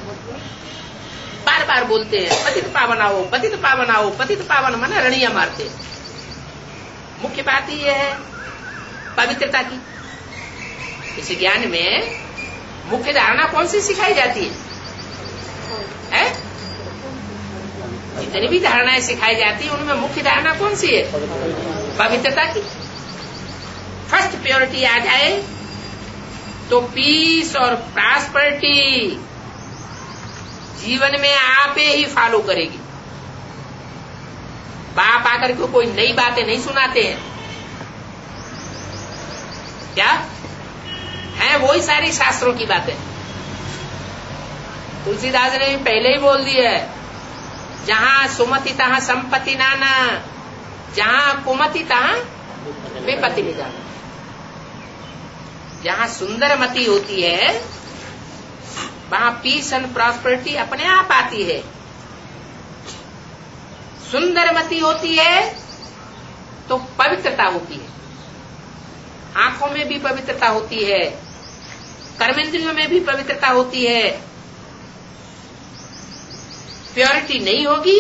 बार बार बोलते हैं पतित पावन आओ, पतित पावन आओ, पतित पावन मना रणियां मारते। मुख्य बात ही यह है पवित्रता की। इस ज्ञान में मुख्य धारणा कौन सी सिखाई जाती है? जितनी भी धारणाएं सिखाई जाती है उनमें मुख्य धारणा कौन सी है? पवित्रता की। फर्स्ट प्योरिटी आ जाए तो पीस और प्रॉस्पेरिटी जीवन में आपे ही फॉलो करेगी। बाप आकर के कोई नई बातें नहीं सुनाते हैं। क्या है? वही सारी शास्त्रों की बातें। तुलसीदास ने पहले ही बोल दिया है, जहां सुमति तहां संपत्ति नाना, जहां कुमति तहां विपत्ति निदान। जहां सुंदर मति होती है वहां पीस एंड प्रॉस्पेरिटी अपने आप आती है। सुंदर मति होती है तो पवित्रता होती है, आंखों में भी पवित्रता होती है, कर्मेंद्रियों में भी पवित्रता होती है। प्योरिटी नहीं होगी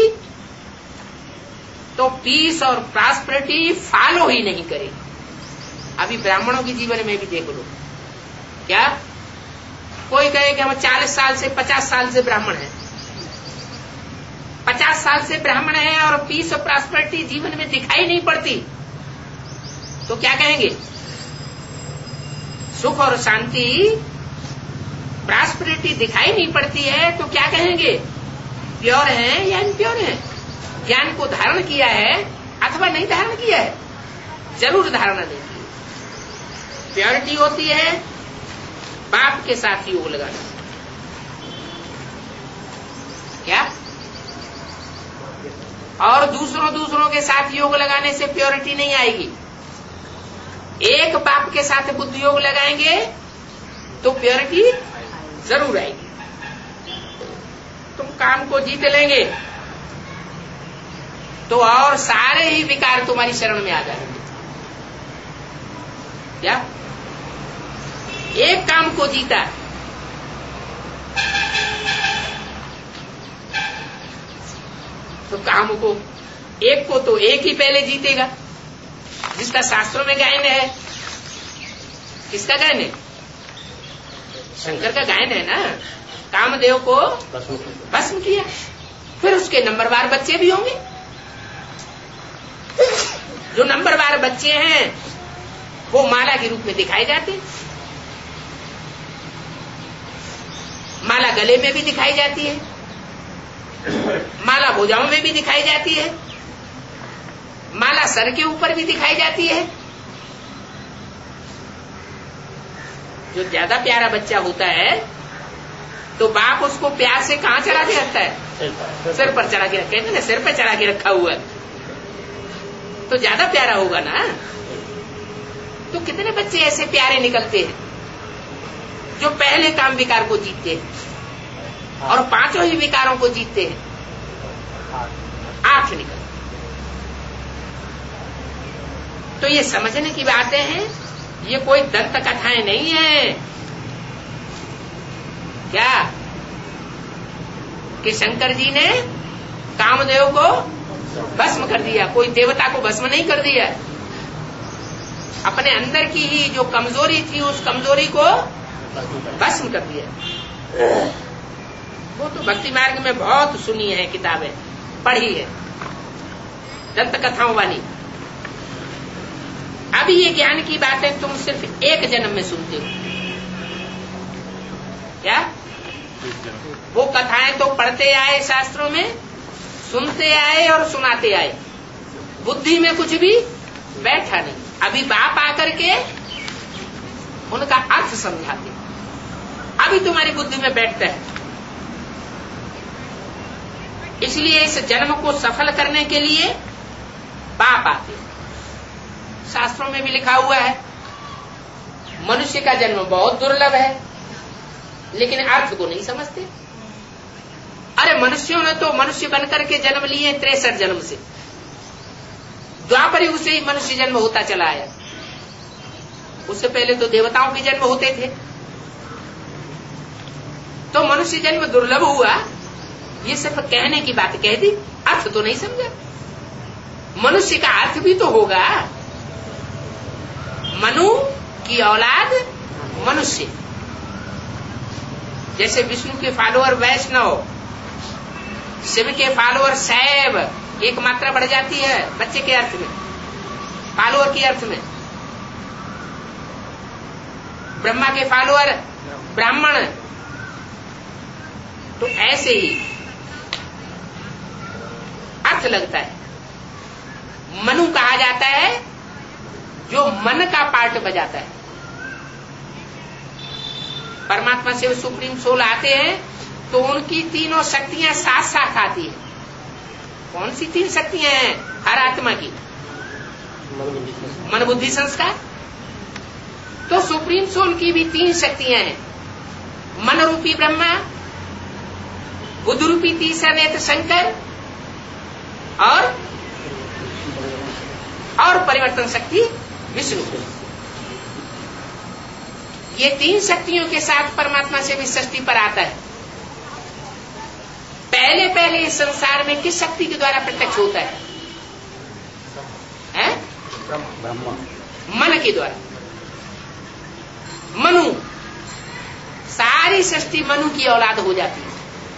तो पीस और प्रॉस्पेरिटी फॉलो ही नहीं करेगी। अभी ब्राह्मणों के जीवन में भी देख लो। क्या कोई कहे कि हम 40 साल से 50 साल से ब्राह्मण हैं, 50 साल से ब्राह्मण है और पीस और प्रॉस्पेरिटी जीवन में दिखाई नहीं पड़ती, तो क्या कहेंगे? सुख और शांति, प्रॉस्पेरिटी दिखाई नहीं पड़ती है तो क्या कहेंगे? प्योर है या इम्प्योर है? ज्ञान को धारण किया है अथवा नहीं धारण किया है? जरूर धारणा नहीं की। प्योरिटी होती है बाप के साथ योग लगाना। क्या? और दूसरों के साथ योग लगाने से प्योरिटी नहीं आएगी। एक बाप के साथ बुद्धि योग लगाएंगे तो प्योरिटी जरूर आएगी। तुम काम को जीत लेंगे तो और सारे ही विकार तुम्हारी शरण में आ जाएंगे। क्या? एक काम को जीता तो काम को, एक को तो एक ही पहले जीतेगा, जिसका शास्त्रों में गायन है। किसका गायन है? शंकर का गायन है ना। कामदेव को भस्म किया, फिर उसके नंबरवार बच्चे भी होंगे। जो नंबरवार बच्चे हैं वो माला के रूप में दिखाए जाते हैं। माला गले में भी दिखाई जाती है, माला भुजाओं में भी दिखाई जाती है, माला सर के ऊपर भी दिखाई जाती है। जो ज्यादा प्यारा बच्चा होता है तो बाप उसको प्यार से कहां चढ़ा के रखता है? सिर पर चढ़ा के रखते हैं ना, सिर पर चढ़ा के रखा हुआ है तो ज्यादा प्यारा होगा ना। तो कितने बच्चे ऐसे प्यारे निकलते हैं जो पहले काम विकार को जीतते हैं और पांचों ही विकारों को जीतते हैं। 8 निकल। तो ये समझने की बातें हैं, ये कोई दंत कथाएं नहीं है। क्या कि शंकर जी ने कामदेव को भस्म कर दिया, कोई देवता को भस्म नहीं कर दिया। अपने अंदर की ही जो कमजोरी थी उस कमजोरी को भस्म कर दिया। वो तो भक्ति मार्ग में बहुत सुनी है, किताबें पढ़ी है, दंत कथाओं वाली। अभी ये ज्ञान की बातें तुम सिर्फ एक जन्म में सुनते हो। क्या? वो कथाएं तो पढ़ते आए, शास्त्रों में सुनते आए और सुनाते आए, बुद्धि में कुछ भी बैठा नहीं। अभी बाप आकर के उनका अर्थ समझाते, अभी तुम्हारी बुद्धि में बैठता है। इसलिए इस जन्म को सफल करने के लिए बाप आते। शास्त्रों में भी लिखा हुआ है मनुष्य का जन्म बहुत दुर्लभ है, लेकिन अर्थ को नहीं समझते। अरे मनुष्यों ने तो मनुष्य बनकर के जन्म लिए 63 जन्म से। द्वापर युग से ही मनुष्य जन्म होता चला आया। उससे पहले तो देवताओं के जन्म होते थे। तो मनुष्य जन्म दुर्लभ हुआ, ये सिर्फ कहने की बात कह दी, अर्थ तो नहीं समझा। मनुष्य का अर्थ भी तो होगा। मनु की औलाद मनुष्य। जैसे विष्णु के फॉलोअर वैष्णव, शिव के फॉलोअर शैव, एक मात्रा बढ़ जाती है बच्चे के अर्थ में, फॉलोअर के अर्थ में। ब्रह्मा के फॉलोअर ब्राह्मण। तो ऐसे ही अर्थ लगता है। मनु कहा जाता है जो मन का पार्ट बजाता है। परमात्मा से सुप्रीम सोल आते हैं तो उनकी तीनों शक्तियां साथ साथ आती है। कौन सी 3 शक्तियां हैं हर आत्मा की? मन बुद्धि संस्कार। तो सुप्रीम सोल की भी 3 शक्तियां हैं, मन रूपी ब्रह्मा, बुद्ध रूपी तीसरा नेत्र शंकर और परिवर्तन शक्ति विष्णु। ये 3 शक्तियों के साथ परमात्मा से भी सृष्टि पर आता है। पहले इस संसार में किस शक्ति के द्वारा प्रत्यक्ष होता है? मन के द्वारा। मनु, सारी सृष्टि मनु की औलाद हो जाती है।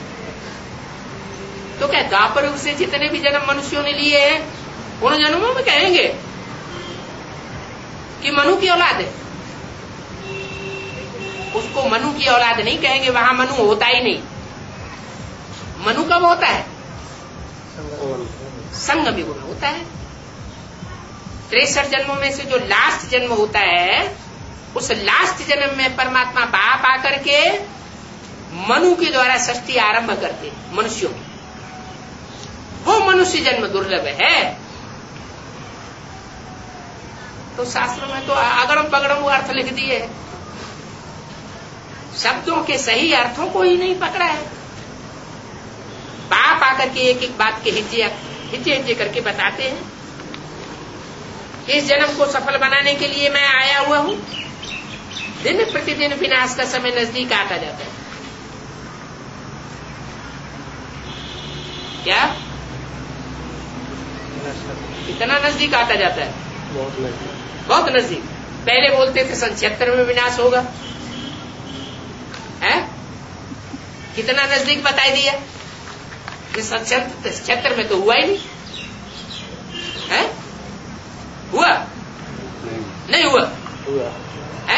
तो क्या द्वापर युग से जितने भी जन्म मनुष्यों ने लिए हैं उन जन्मों में कहेंगे कि मनु की औलाद है? उसको मनु की औलाद नहीं कहेंगे, वहां मनु होता ही नहीं। मनु कब होता है? संगम युग में होता है। 63 जन्मों में से जो लास्ट जन्म होता है, उस लास्ट जन्म में परमात्मा बाप आकर के मनु के द्वारा सृष्टि आरंभ करते मनुष्यों की। वो मनुष्य जन्म दुर्लभ है। तो शास्त्र में तो अगड़म पगड़म अर्थ लिख दिए, शब्दों के सही अर्थों को ही नहीं पकड़ा है। बाप आकर के एक एक बात के हिज्जे हिज्जे करके बताते हैं। इस जन्म को सफल बनाने के लिए मैं आया हुआ हूं। दिन प्रतिदिन विनाश का समय नजदीक आता जाता है। क्या कितना नजदीक आता जाता है? बहुत नजदीक। पहले बोलते थे सन 76 में विनाश होगा, है? कितना नजदीक बताई दिया? सन 76 में तो हुआ ही नहीं, है? हुआ? नहीं हुआ? है?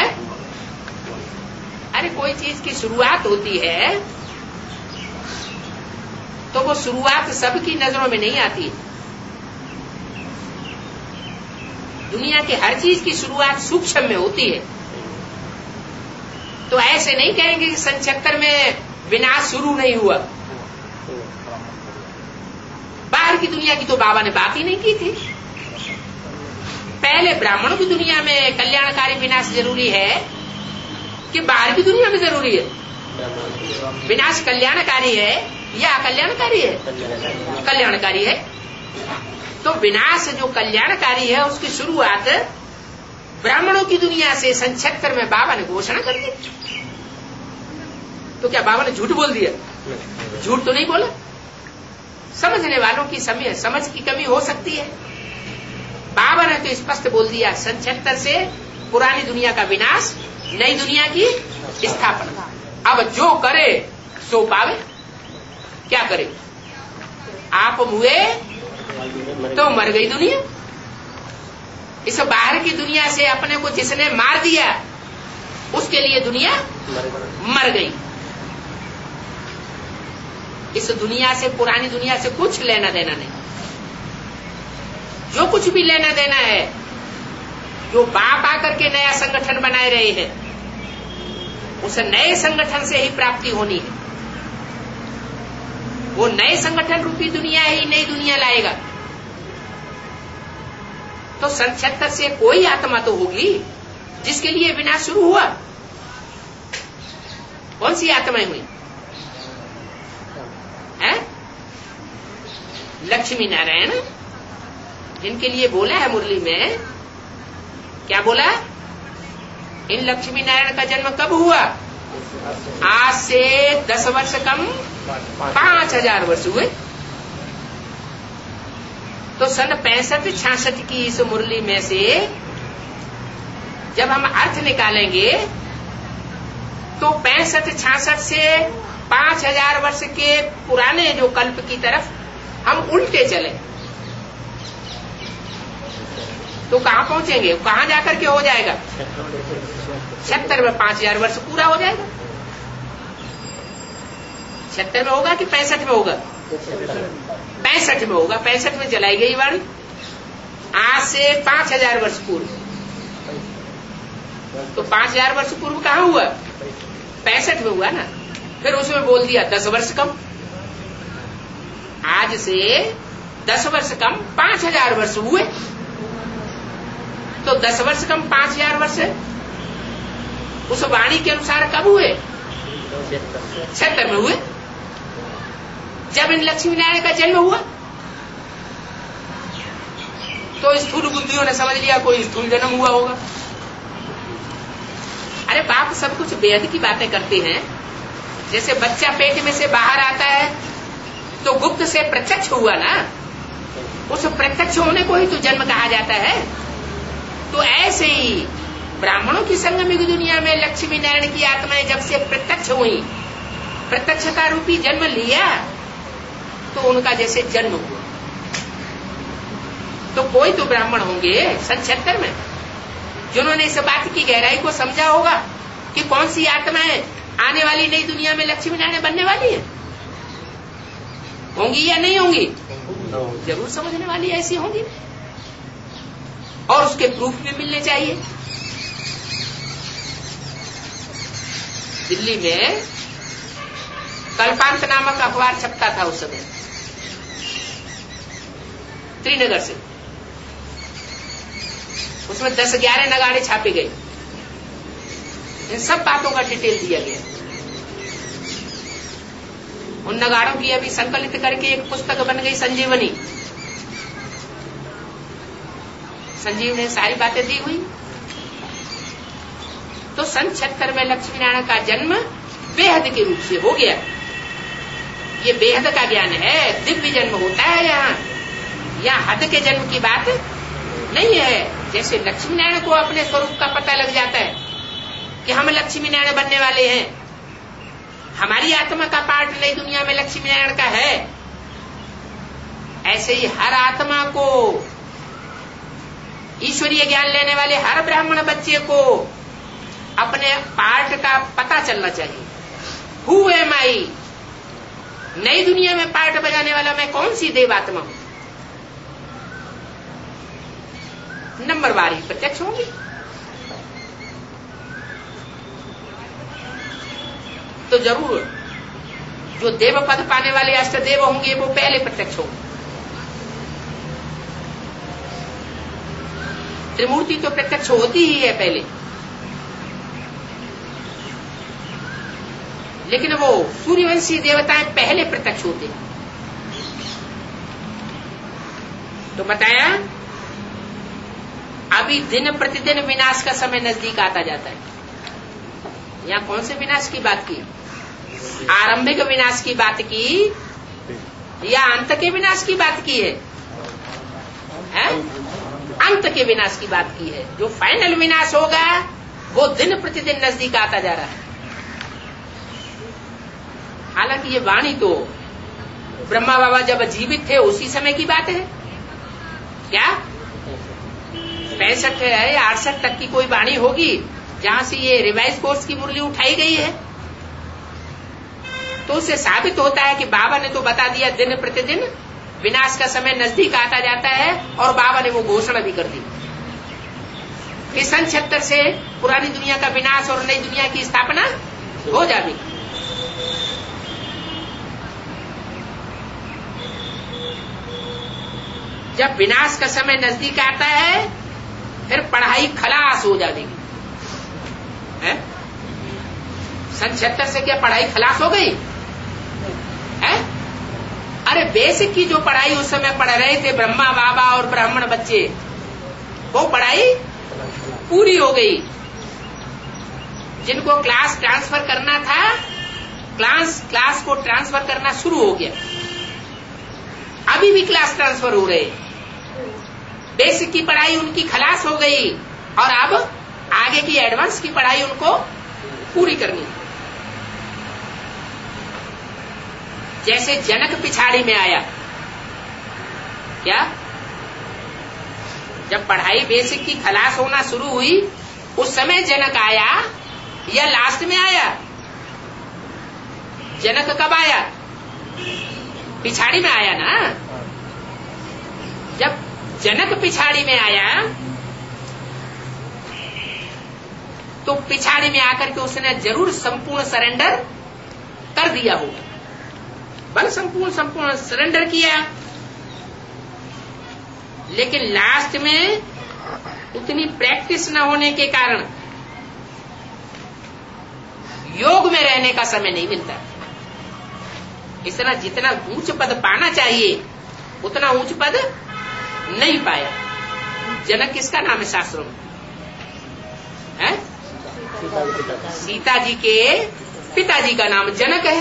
अरे कोई चीज की शुरुआत होती है तो वो शुरुआत सबकी नजरों में नहीं आती है। दुनिया की हर चीज की शुरुआत सूक्ष्म में होती है। तो ऐसे नहीं कहेंगे कि सन 76 में विनाश शुरू नहीं हुआ। बाहर की दुनिया की तो बाबा ने बात ही नहीं की थी। पहले ब्राह्मणों की दुनिया में कल्याणकारी विनाश जरूरी है कि बाहर की दुनिया में जरूरी है? विनाश कल्याणकारी है या अकल्याणकारी है? कल्याणकारी है। तो विनाश जो कल्याणकारी है उसकी शुरुआत ब्राह्मणों की दुनिया से सन 76 में बाबा ने घोषणा कर दी। तो क्या बाबा ने झूठ बोल दिया? झूठ तो नहीं बोला। समझने वालों की समझ की कमी हो सकती है। बाबा ने तो स्पष्ट बोल दिया, सन 76 से पुरानी दुनिया का विनाश, नई दुनिया की स्थापना। अब जो करे सो पावे। क्या करे? आप मुए तो मर गई दुनिया। इस बाहर की दुनिया से अपने को जिसने मार दिया उसके लिए दुनिया मर गई। इस दुनिया से, पुरानी दुनिया से कुछ लेना देना नहीं। जो कुछ भी लेना देना है, जो बाप आकर के नया संगठन बनाए रहे हैं, उस नए संगठन से ही प्राप्ति होनी है। वो नए संगठन रूपी दुनिया ही नई दुनिया लाएगा। तो सन 76 से कोई आत्मा तो होगी जिसके लिए विनाश शुरू हुआ। कौन सी आत्माएं हुई? है? लक्ष्मी नारायण, जिनके लिए बोला है मुरली में। क्या बोला? इन लक्ष्मी नारायण का जन्म कब हुआ? आज से 10 वर्ष कम 5000 वर्ष हुए। तो सन 65-66 की इस मुरली में से जब हम अर्थ निकालेंगे तो 65-66 से 5000 वर्ष के पुराने जो कल्प की तरफ हम उल्टे चले तो कहां पहुंचेंगे? कहां जाकर के हो जाएगा? 76 में 5000 वर्ष पूरा हो जाएगा। 76 में होगा कि 65 में होगा? 65 में होगा। 65 में जलाई गई वाणी। आज से 5000 वर्ष पूर्व। तो 5000 वर्ष पूर्व कहां हुआ? 65 में हुआ ना। फिर उसमें बोल दिया 10 वर्ष कम। आज से 10 वर्ष कम 5000 वर्ष हुए। तो 10 वर्ष कम 5000 वर्ष उस वाणी के अनुसार कब हुए? 76 में हुए, जब इन लक्ष्मी नारायण का जन्म हुआ। तो स्थूल बुद्धियों ने समझ लिया कोई स्थूल जन्म हुआ होगा। अरे बाप सब कुछ बेहद की बातें करते हैं। जैसे बच्चा पेट में से बाहर आता है तो गुप्त से प्रत्यक्ष हुआ ना। उस प्रत्यक्ष होने को ही तो जन्म कहा जाता है। तो ऐसे ही ब्राह्मणों की संगम की दुनिया में लक्ष्मी नारायण की आत्माएं जब से प्रत्यक्ष हुई, प्रत्यक्षता रूपी जन्म लिया, तो उनका जैसे जन्म हुआ। तो कोई तो ब्राह्मण होंगे सन 76 में जिन्होंने इस बात की गहराई को समझा होगा कि कौन सी आत्माएं आने वाली नई दुनिया में लक्ष्मी नारायण बनने वाली है, होंगी या नहीं होंगी? जरूर समझने वाली ऐसी होंगी, और उसके प्रूफ भी मिलने चाहिए। दिल्ली में कल्पांत नामक अखबार छपता था उस समय, श्रीनगर से। उसमें 10-11 नगाड़े छापे गए, इन सब बातों का डिटेल दिया गया। उन नगाड़ों की अभी संकलित करके एक पुस्तक बन गई, संजीवनी। संजीव ने सारी बातें दी हुई। तो सन 76 में लक्ष्मी नारायण का जन्म बेहद के रूप से हो गया। ये बेहद का ज्ञान है, दिव्य जन्म होता है यहाँ हद के जन्म की बात नहीं है। जैसे लक्ष्मी नारायण को अपने स्वरूप का पता लग जाता है कि हम लक्ष्मी नारायण बनने वाले हैं, हमारी आत्मा का पार्ट नई दुनिया में लक्ष्मी नारायण का है, ऐसे ही हर आत्मा को, ईश्वरीय ज्ञान लेने वाले हर ब्राह्मण बच्चे को अपने पार्ट का पता चलना चाहिए। हु एम आई, नई दुनिया में पार्ट बजाने वाला मैं कौन सी देवात्मा हूं, नंबरवार ही प्रत्यक्ष होंगी। तो जरूर जो देव पद पाने वाले अष्टदेव होंगे वो पहले प्रत्यक्ष होंगे। त्रिमूर्ति तो प्रत्यक्ष होती ही है पहले, लेकिन वो सूर्यवंशी देवताएं पहले प्रत्यक्ष होते हैं। तो बताया अभी दिन प्रतिदिन विनाश का समय नजदीक आता जाता है। यहां कौन से विनाश की बात की? आरंभिक विनाश की बात की या अंत के विनाश की बात की है? अंत के विनाश की बात की है। जो फाइनल विनाश होगा वो दिन प्रतिदिन नजदीक आता जा रहा है। हालांकि ये वाणी तो ब्रह्मा बाबा जब जीवित थे उसी समय की बात है। क्या 65 या 68 तक की कोई वाणी होगी जहां से ये रिवाइज कोर्स की मुरली उठाई गई है? तो उससे साबित होता है कि बाबा ने तो बता दिया दिन प्रतिदिन विनाश का समय नजदीक आता जाता है, और बाबा ने वो घोषणा भी कर दी कि सन 76 से पुरानी दुनिया का विनाश और नई दुनिया की स्थापना हो जाएगी। जब विनाश का समय नजदीक आता है फिर पढ़ाई खलास हो जाएगी। सन 76 से क्या पढ़ाई खलास हो गई है? अरे बेसिक की जो पढ़ाई उस समय पढ़ रहे थे ब्रह्मा बाबा और ब्राह्मण बच्चे, वो पढ़ाई पूरी हो गई। जिनको क्लास ट्रांसफर करना था, क्लास को ट्रांसफर करना शुरू हो गया। अभी भी क्लास ट्रांसफर हो रहे। बेसिक की पढ़ाई उनकी खलास हो गई और अब आगे की एडवांस की पढ़ाई उनको पूरी करनी। जैसे जनक पिछाड़ी में आया, क्या जब पढ़ाई बेसिक की खलास होना शुरू हुई उस समय जनक आया या लास्ट में आया? जनक कब आया? पिछाड़ी में आया ना। जब जनक पिछाड़ी में आया तो पिछाड़ी में आकर के उसने जरूर संपूर्ण सरेंडर कर दिया होगा, बल संपूर्ण सरेंडर किया। लेकिन लास्ट में उतनी प्रैक्टिस न होने के कारण योग में रहने का समय नहीं मिलता। इस तरह जितना ऊंच पद पाना चाहिए उतना ऊंच पद नहीं पाया। जनक किसका नाम है शास्त्रों में? है? सीता जी के पिताजी का नाम जनक है।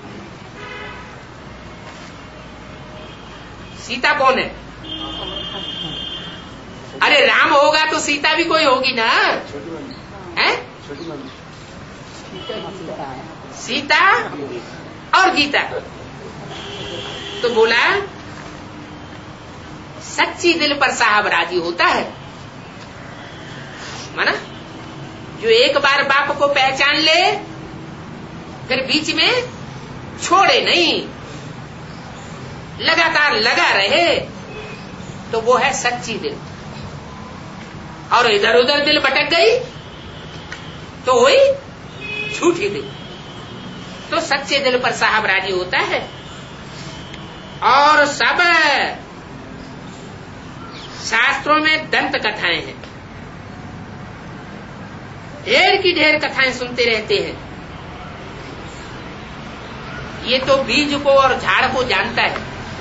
सीता कौन है? अरे राम होगा तो सीता भी कोई होगी ना, है? सीता और गीता। तो बोला सच्ची दिल पर साहब राजी होता है, माना जो एक बार बाप को पहचान ले फिर बीच में छोड़े नहीं, लगातार लगा रहे, तो वो है सच्ची दिल। और इधर उधर दिल भटक गई तो हुई झूठी दिल। तो सच्चे दिल पर साहब राजी होता है। और सब शास्त्रों में दंत कथाएं हैं, ढेर की ढेर कथाएं सुनते रहते हैं। ये तो बीज को और झाड़ को जानता है।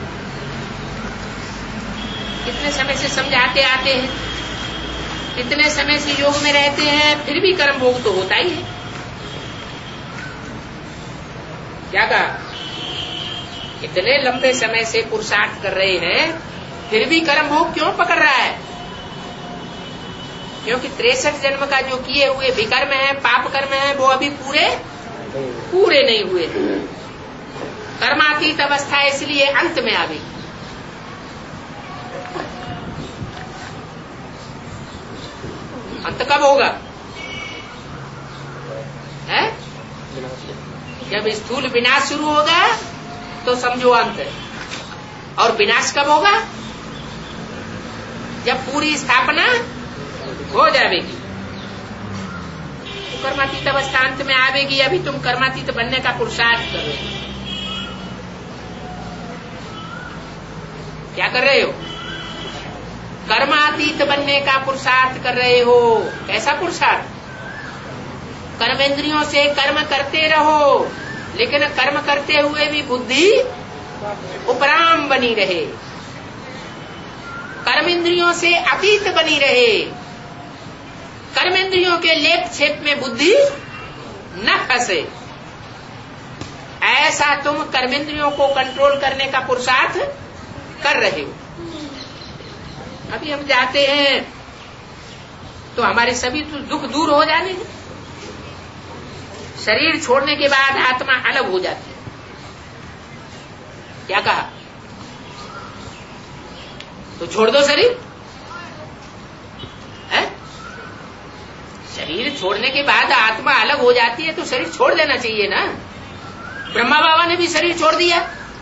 कितने समय से समझाते आते हैं, कितने समय से योग में रहते हैं, फिर भी कर्म भोग तो होता ही है। क्या कहा? इतने लंबे समय से पुरुषार्थ कर रहे हैं, फिर भी कर्म भोग क्यों पकड़ रहा है? क्योंकि 63 जन्म का जो किए हुए विकर्म है, पाप कर्म है, वो अभी पूरे नहीं हुए। कर्मातीत अवस्था इसलिए अंत में आ गई। अंत कब होगा? है? जब स्थूल विनाश शुरू होगा तो समझो अंत है। और विनाश कब होगा? जब पूरी स्थापना हो जाएगी। तो कर्मातीत अवस्था अंत में आवेगी। अभी तुम कर्मातीत बनने का पुरुषार्थ कर रहे हो। क्या कर रहे हो? कर्मातीत बनने का पुरुषार्थ कर रहे हो। कैसा पुरुषार्थ? कर्मेंद्रियों से कर्म करते रहो, लेकिन कर्म करते हुए भी बुद्धि उपराम बनी रहे, कर्मेंद्रियों से अतीत बनी रहे, कर्मेंद्रियों के लेप छेप में बुद्धि न फंसे। ऐसा तुम कर्मेंद्रियों को कंट्रोल करने का पुरुषार्थ कर रहे हो। अभी हम जाते हैं तो हमारे सभी दुख दूर हो जाने हैं। शरीर छोड़ने के बाद आत्मा अलग हो जाती है। क्या कहा? तो छोड़ दो शरीर। है? शरीर छोड़ने के बाद आत्मा अलग हो जाती है तो शरीर छोड़ देना चाहिए ना। ब्रह्मा बाबा ने भी शरीर छोड़ दिया,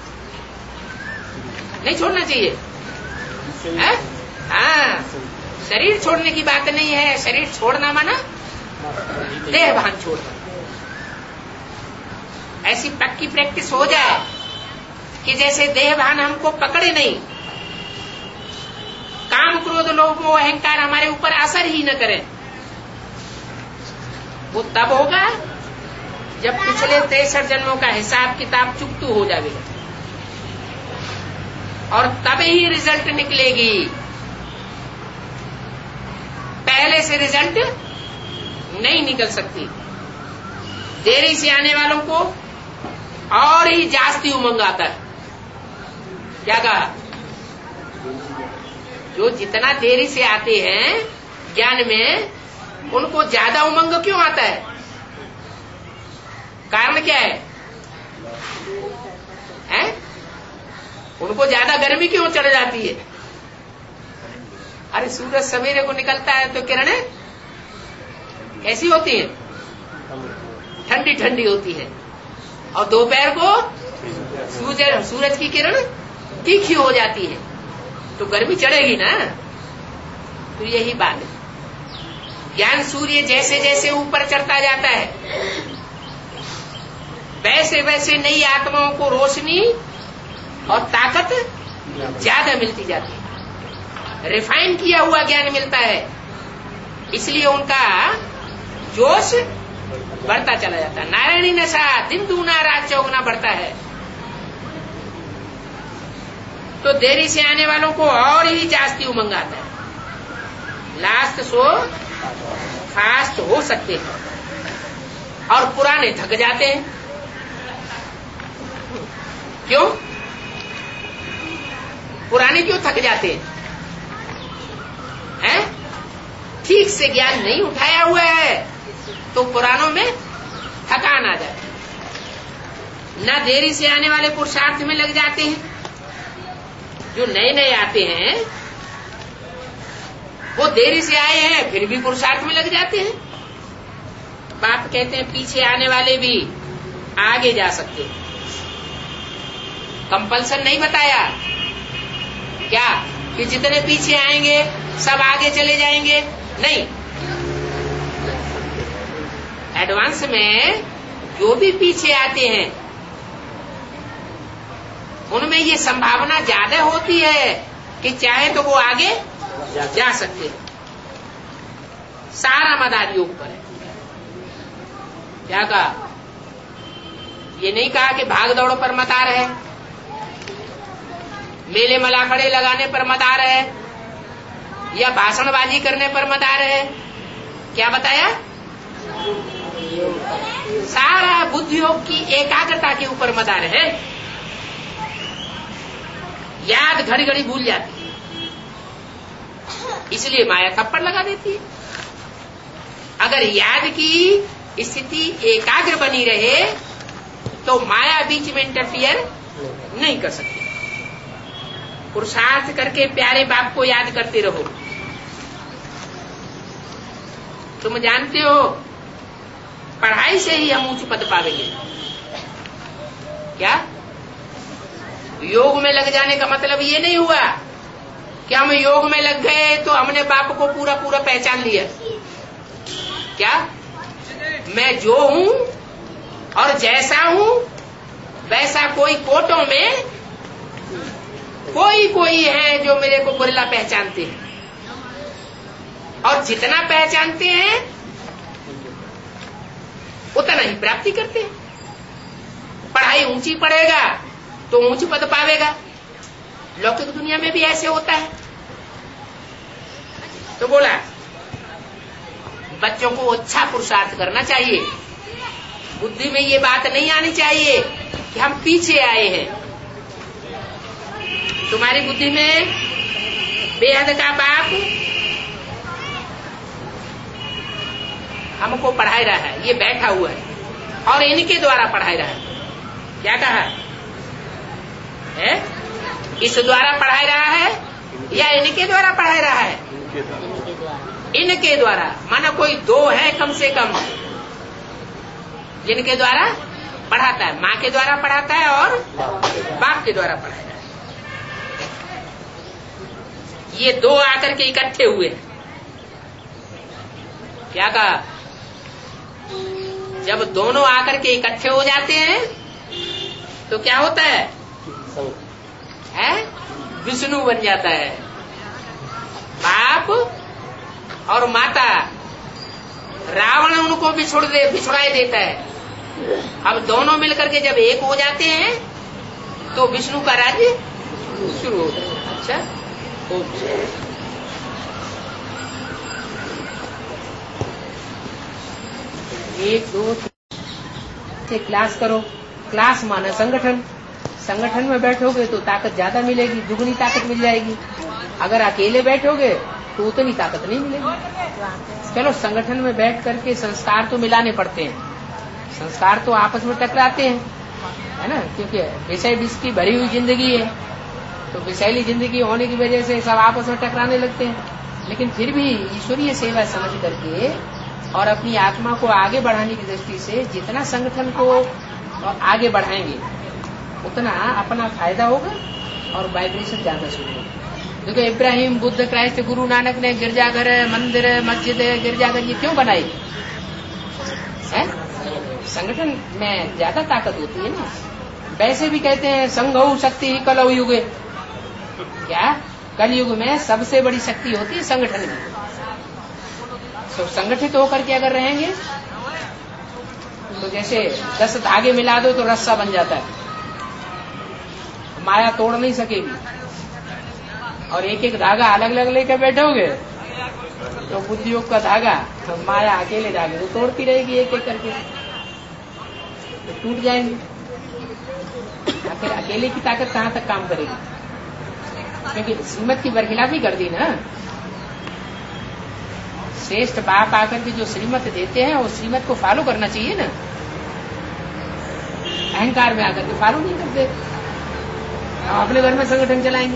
नहीं छोड़ना चाहिए? है? हाँ, शरीर छोड़ने की बात नहीं है। शरीर छोड़ना माना देह भान छोड़ना। ऐसी पक्की प्रैक्टिस हो जाए कि जैसे देह भान हमको पकड़े नहीं, काम क्रोध लोभ मोह अहंकार हमारे ऊपर असर ही न करें। वो तब होगा जब पिछले 63 जन्मों का हिसाब किताब चुकतू हो जाएगा, और तब ही रिजल्ट निकलेगी। पहले से रिजल्ट नहीं निकल सकती। देरी से आने वालों को और ही जास्ती उमंग आता है। क्या कहा? जो जितना देरी से आते हैं ज्ञान में, उनको ज्यादा उमंग क्यों आता है? कारण क्या है? हैं? उनको ज्यादा गर्मी क्यों चढ़ जाती है? अरे सूरज सवेरे को निकलता है तो किरणें कैसी होती हैं? ठंडी ठंडी होती है, और दोपहर को सूरज की किरण तीखी हो जाती है, तो गर्मी चढ़ेगी ना। तो यही बात है। ज्ञान सूर्य जैसे जैसे ऊपर चढ़ता जाता है, वैसे वैसे नई आत्माओं को रोशनी और ताकत ज्यादा मिलती जाती है। रिफाइन किया हुआ ज्ञान मिलता है, इसलिए उनका जोश बढ़ता चला जाता है। नारायणी नशा दिन दूना रात चौगुना बढ़ता है। तो देरी से आने वालों को और ही जास्ती उमंग आता है। लास्ट सो फास्ट हो सकते हैं, और पुराने थक जाते हैं। क्यों? पुराने क्यों थक जाते हैं? ठीक से ज्ञान नहीं उठाया हुआ है तो पुरानों में थकान आ जाती है। ना देरी से आने वाले पुरुषार्थ में लग जाते हैं। जो नए नए आते हैं वो देरी से आए हैं फिर भी पुरुषार्थ में लग जाते हैं। बाप कहते हैं पीछे आने वाले भी आगे जा सकते हैं। कंपल्सन नहीं बताया क्या कि जितने पीछे आएंगे सब आगे चले जाएंगे, नहीं। एडवांस में जो भी पीछे आते हैं उनमें ये संभावना ज्यादा होती है कि चाहे तो वो आगे जा सकते हैं। सारा मदार योग पर है। क्या कहा? ये नहीं कहा कि भाग दौड़ पर मदार है, मेले मलाखड़े लगाने पर मदार है, या भाषणबाजी करने पर मदार है। क्या बताया? सारा बुद्धि योग की एकाग्रता के ऊपर मदार है। याद घड़ी घड़ी भूल जाती है, इसलिए माया थप्पड़ लगा देती है। अगर याद की स्थिति एकाग्र बनी रहे तो माया बीच में इंटरफियर नहीं कर सकती। पुरुषार्थ करके प्यारे बाप को याद करते रहो। तुम जानते हो पढ़ाई से ही हम ऊंच पद पावेंगे। क्या? योग में लग जाने का मतलब ये नहीं हुआ कि हम योग में लग गए तो हमने बाप को पूरा पूरा पहचान लिया। क्या? मैं जो हूं और जैसा हूं वैसा कोई कोटों में कोई है जो मेरे को गुरिल्ला पहचानते हैं, और जितना पहचानते हैं उतना ही प्राप्ति करते हैं। पढ़ाई ऊंची पढ़ेगा तो ऊंच पद पावेगा। लौकिक दुनिया में भी ऐसे होता है। तो बोला बच्चों को अच्छा पुरुषार्थ करना चाहिए। बुद्धि में ये बात नहीं आनी चाहिए कि हम पीछे आए हैं। तुम्हारी बुद्धि में बेहद का बाप हमको पढ़ाई रहा है, ये बैठा हुआ है और इनके द्वारा पढ़ाई रहा है। क्या कहा है? इस द्वारा पढ़ाई रहा है या इनके द्वारा पढ़ाई रहा है? इनके द्वारा। माना कोई दो है कम से कम जिनके द्वारा पढ़ाता है। माँ के द्वारा पढ़ाता है और बाप के द्वारा पढ़ाता है। ये दो आकर के इकट्ठे हुए। क्या कहा? जब दोनों आकर के इकट्ठे हो जाते हैं तो क्या होता है? विष्णु बन जाता है। बाप और माता, रावण उनको बिछुड़ाए देता है। अब दोनों मिलकर के जब एक हो जाते हैं तो विष्णु का राज्य शुरू होता है। अच्छा, एक दो से क्लास करो। क्लास माना संगठन। संगठन में बैठोगे तो ताकत ज्यादा मिलेगी, दुगनी ताकत मिल जाएगी। अगर अकेले बैठोगे तो उतनी ताकत नहीं मिलेगी। चलो संगठन में बैठ करके संस्कार तो मिलाने पड़ते हैं। संस्कार तो आपस में टकराते हैं, है ना, क्योंकि विषय विष की भरी हुई जिंदगी है। तो विषैली जिंदगी होने की वजह से सब आपस में टकराने लगते हैं। लेकिन फिर भी ईश्वरीय सेवा समझ करके और अपनी आत्मा को आगे बढ़ाने की दृष्टि से जितना संगठन को आगे बढ़ाएंगे उतना अपना फायदा होगा और वाइब्रेशन ज्यादा शुरू होगा। देखो इब्राहिम, बुद्ध, क्राइस्ट, गुरु नानक ने गिरजाघर, मंदिर, मस्जिद, गिरजाघर ये क्यों बनाई? संगठन में ज्यादा ताकत होती है ना। वैसे भी कहते हैं संघौ शक्ति ही कलौ युगे। क्या? कलयुग में सबसे बड़ी शक्ति होती है संगठन की। तो संगठित होकर के अगर रहेंगे तो जैसे 10 धागे मिला दो तो रस्सा बन जाता है, माया तोड़ नहीं सकेगी। और एक एक धागा अलग अलग लेकर बैठोगे तो बुद्धि योग का धागा, माया अकेले धागे तो तोड़ती रहेगी एक एक करके, तो टूट जाएंगे। आखिर अकेले की ताकत कहाँ तक काम करेगी? क्योंकि श्रीमत की बरखिलाफी कर दी ना। श्रेष्ठ बाप आकर के जो श्रीमत देते हैं वो श्रीमत को फॉलो करना चाहिए ना। अहंकार में आकर के फॉलो नहीं करते, हम अपने घर में संगठन चलाएंगे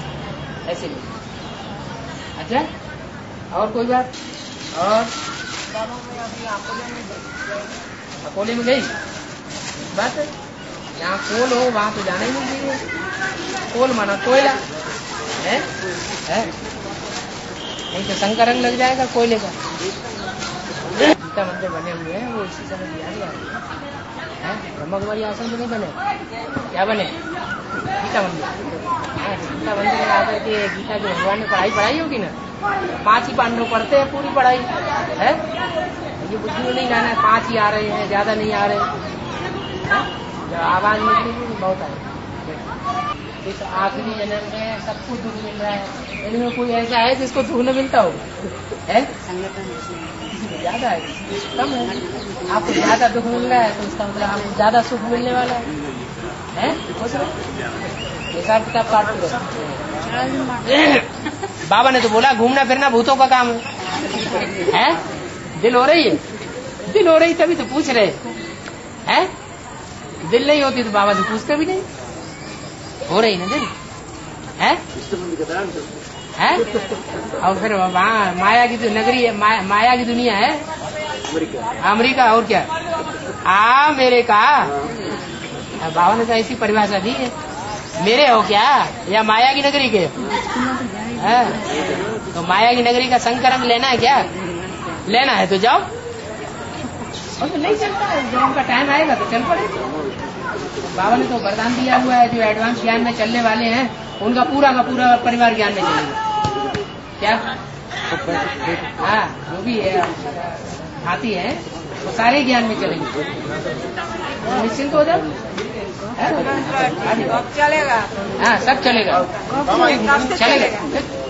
ऐसे नहीं। अच्छा, और कोई बात? और अकोले में गई बस, यहाँ कोल हो वहाँ तो जाना ही नहीं चाहिए। कोल माना कोयला है? नहीं तो शंकर रंग लग जाएगा कोयले का। गीता मंदिर बने हुए हैं वो इसी समय दिया है। ब्रह्मकुमारी आश्रम तो नहीं बने, क्या बने? गीता मंदिर। गीता मंदिर में आकर के गीता के भगवान ने पढ़ाई होगी ना, 5 ही पांडव पढ़ते हैं पूरी पढ़ाई है। ये बुद्धि में नहीं लाना है 5 ही आ रहे हैं, ज्यादा नहीं आ रहे हैं। जब आवाज निकलेगी बहुत आएगी। इस आखिरी जन्म में सबको दुख मिल रहा है, इनमें कोई ऐसा है जिसको दुख न मिलता हो? है ज्यादा है कम है? आपको ज्यादा दुख मिल रहा है तो इसका मतलब आपको ज्यादा सुख मिलने वाला है? हिसाब किताब काट दो। बाबा ने तो बोला घूमना फिरना भूतों का काम है। दिल हो रही है? दिल हो रही तभी तो पूछ रहे हैं। दिल नहीं होती तो बाबा से पूछते भी नहीं। हो रही ना दिल है? और फिर वहाँ माया की नगरी है, माया की दुनिया है, अमेरिका और क्या अमेरिका। बाबा ने तो ऐसी परिभाषा दी है। मेरे हो क्या या माया की नगरी के? तो माया की नगरी का संकरंग लेना है क्या? लेना है तो जाओ, और तो नहीं चलता है। जब उनका टाइम आएगा तो चल पड़े। बाबा ने तो वरदान दिया हुआ है जो एडवांस ज्ञान में चलने वाले हैं उनका पूरा का पूरा परिवार ज्ञान में चलेगा। क्या? हाँ, जो भी है आती है वो सारे ज्ञान में चलेंगे। निश्चिंत हो जाओ, चलेगा। हाँ सब चलेगा, चलेगा।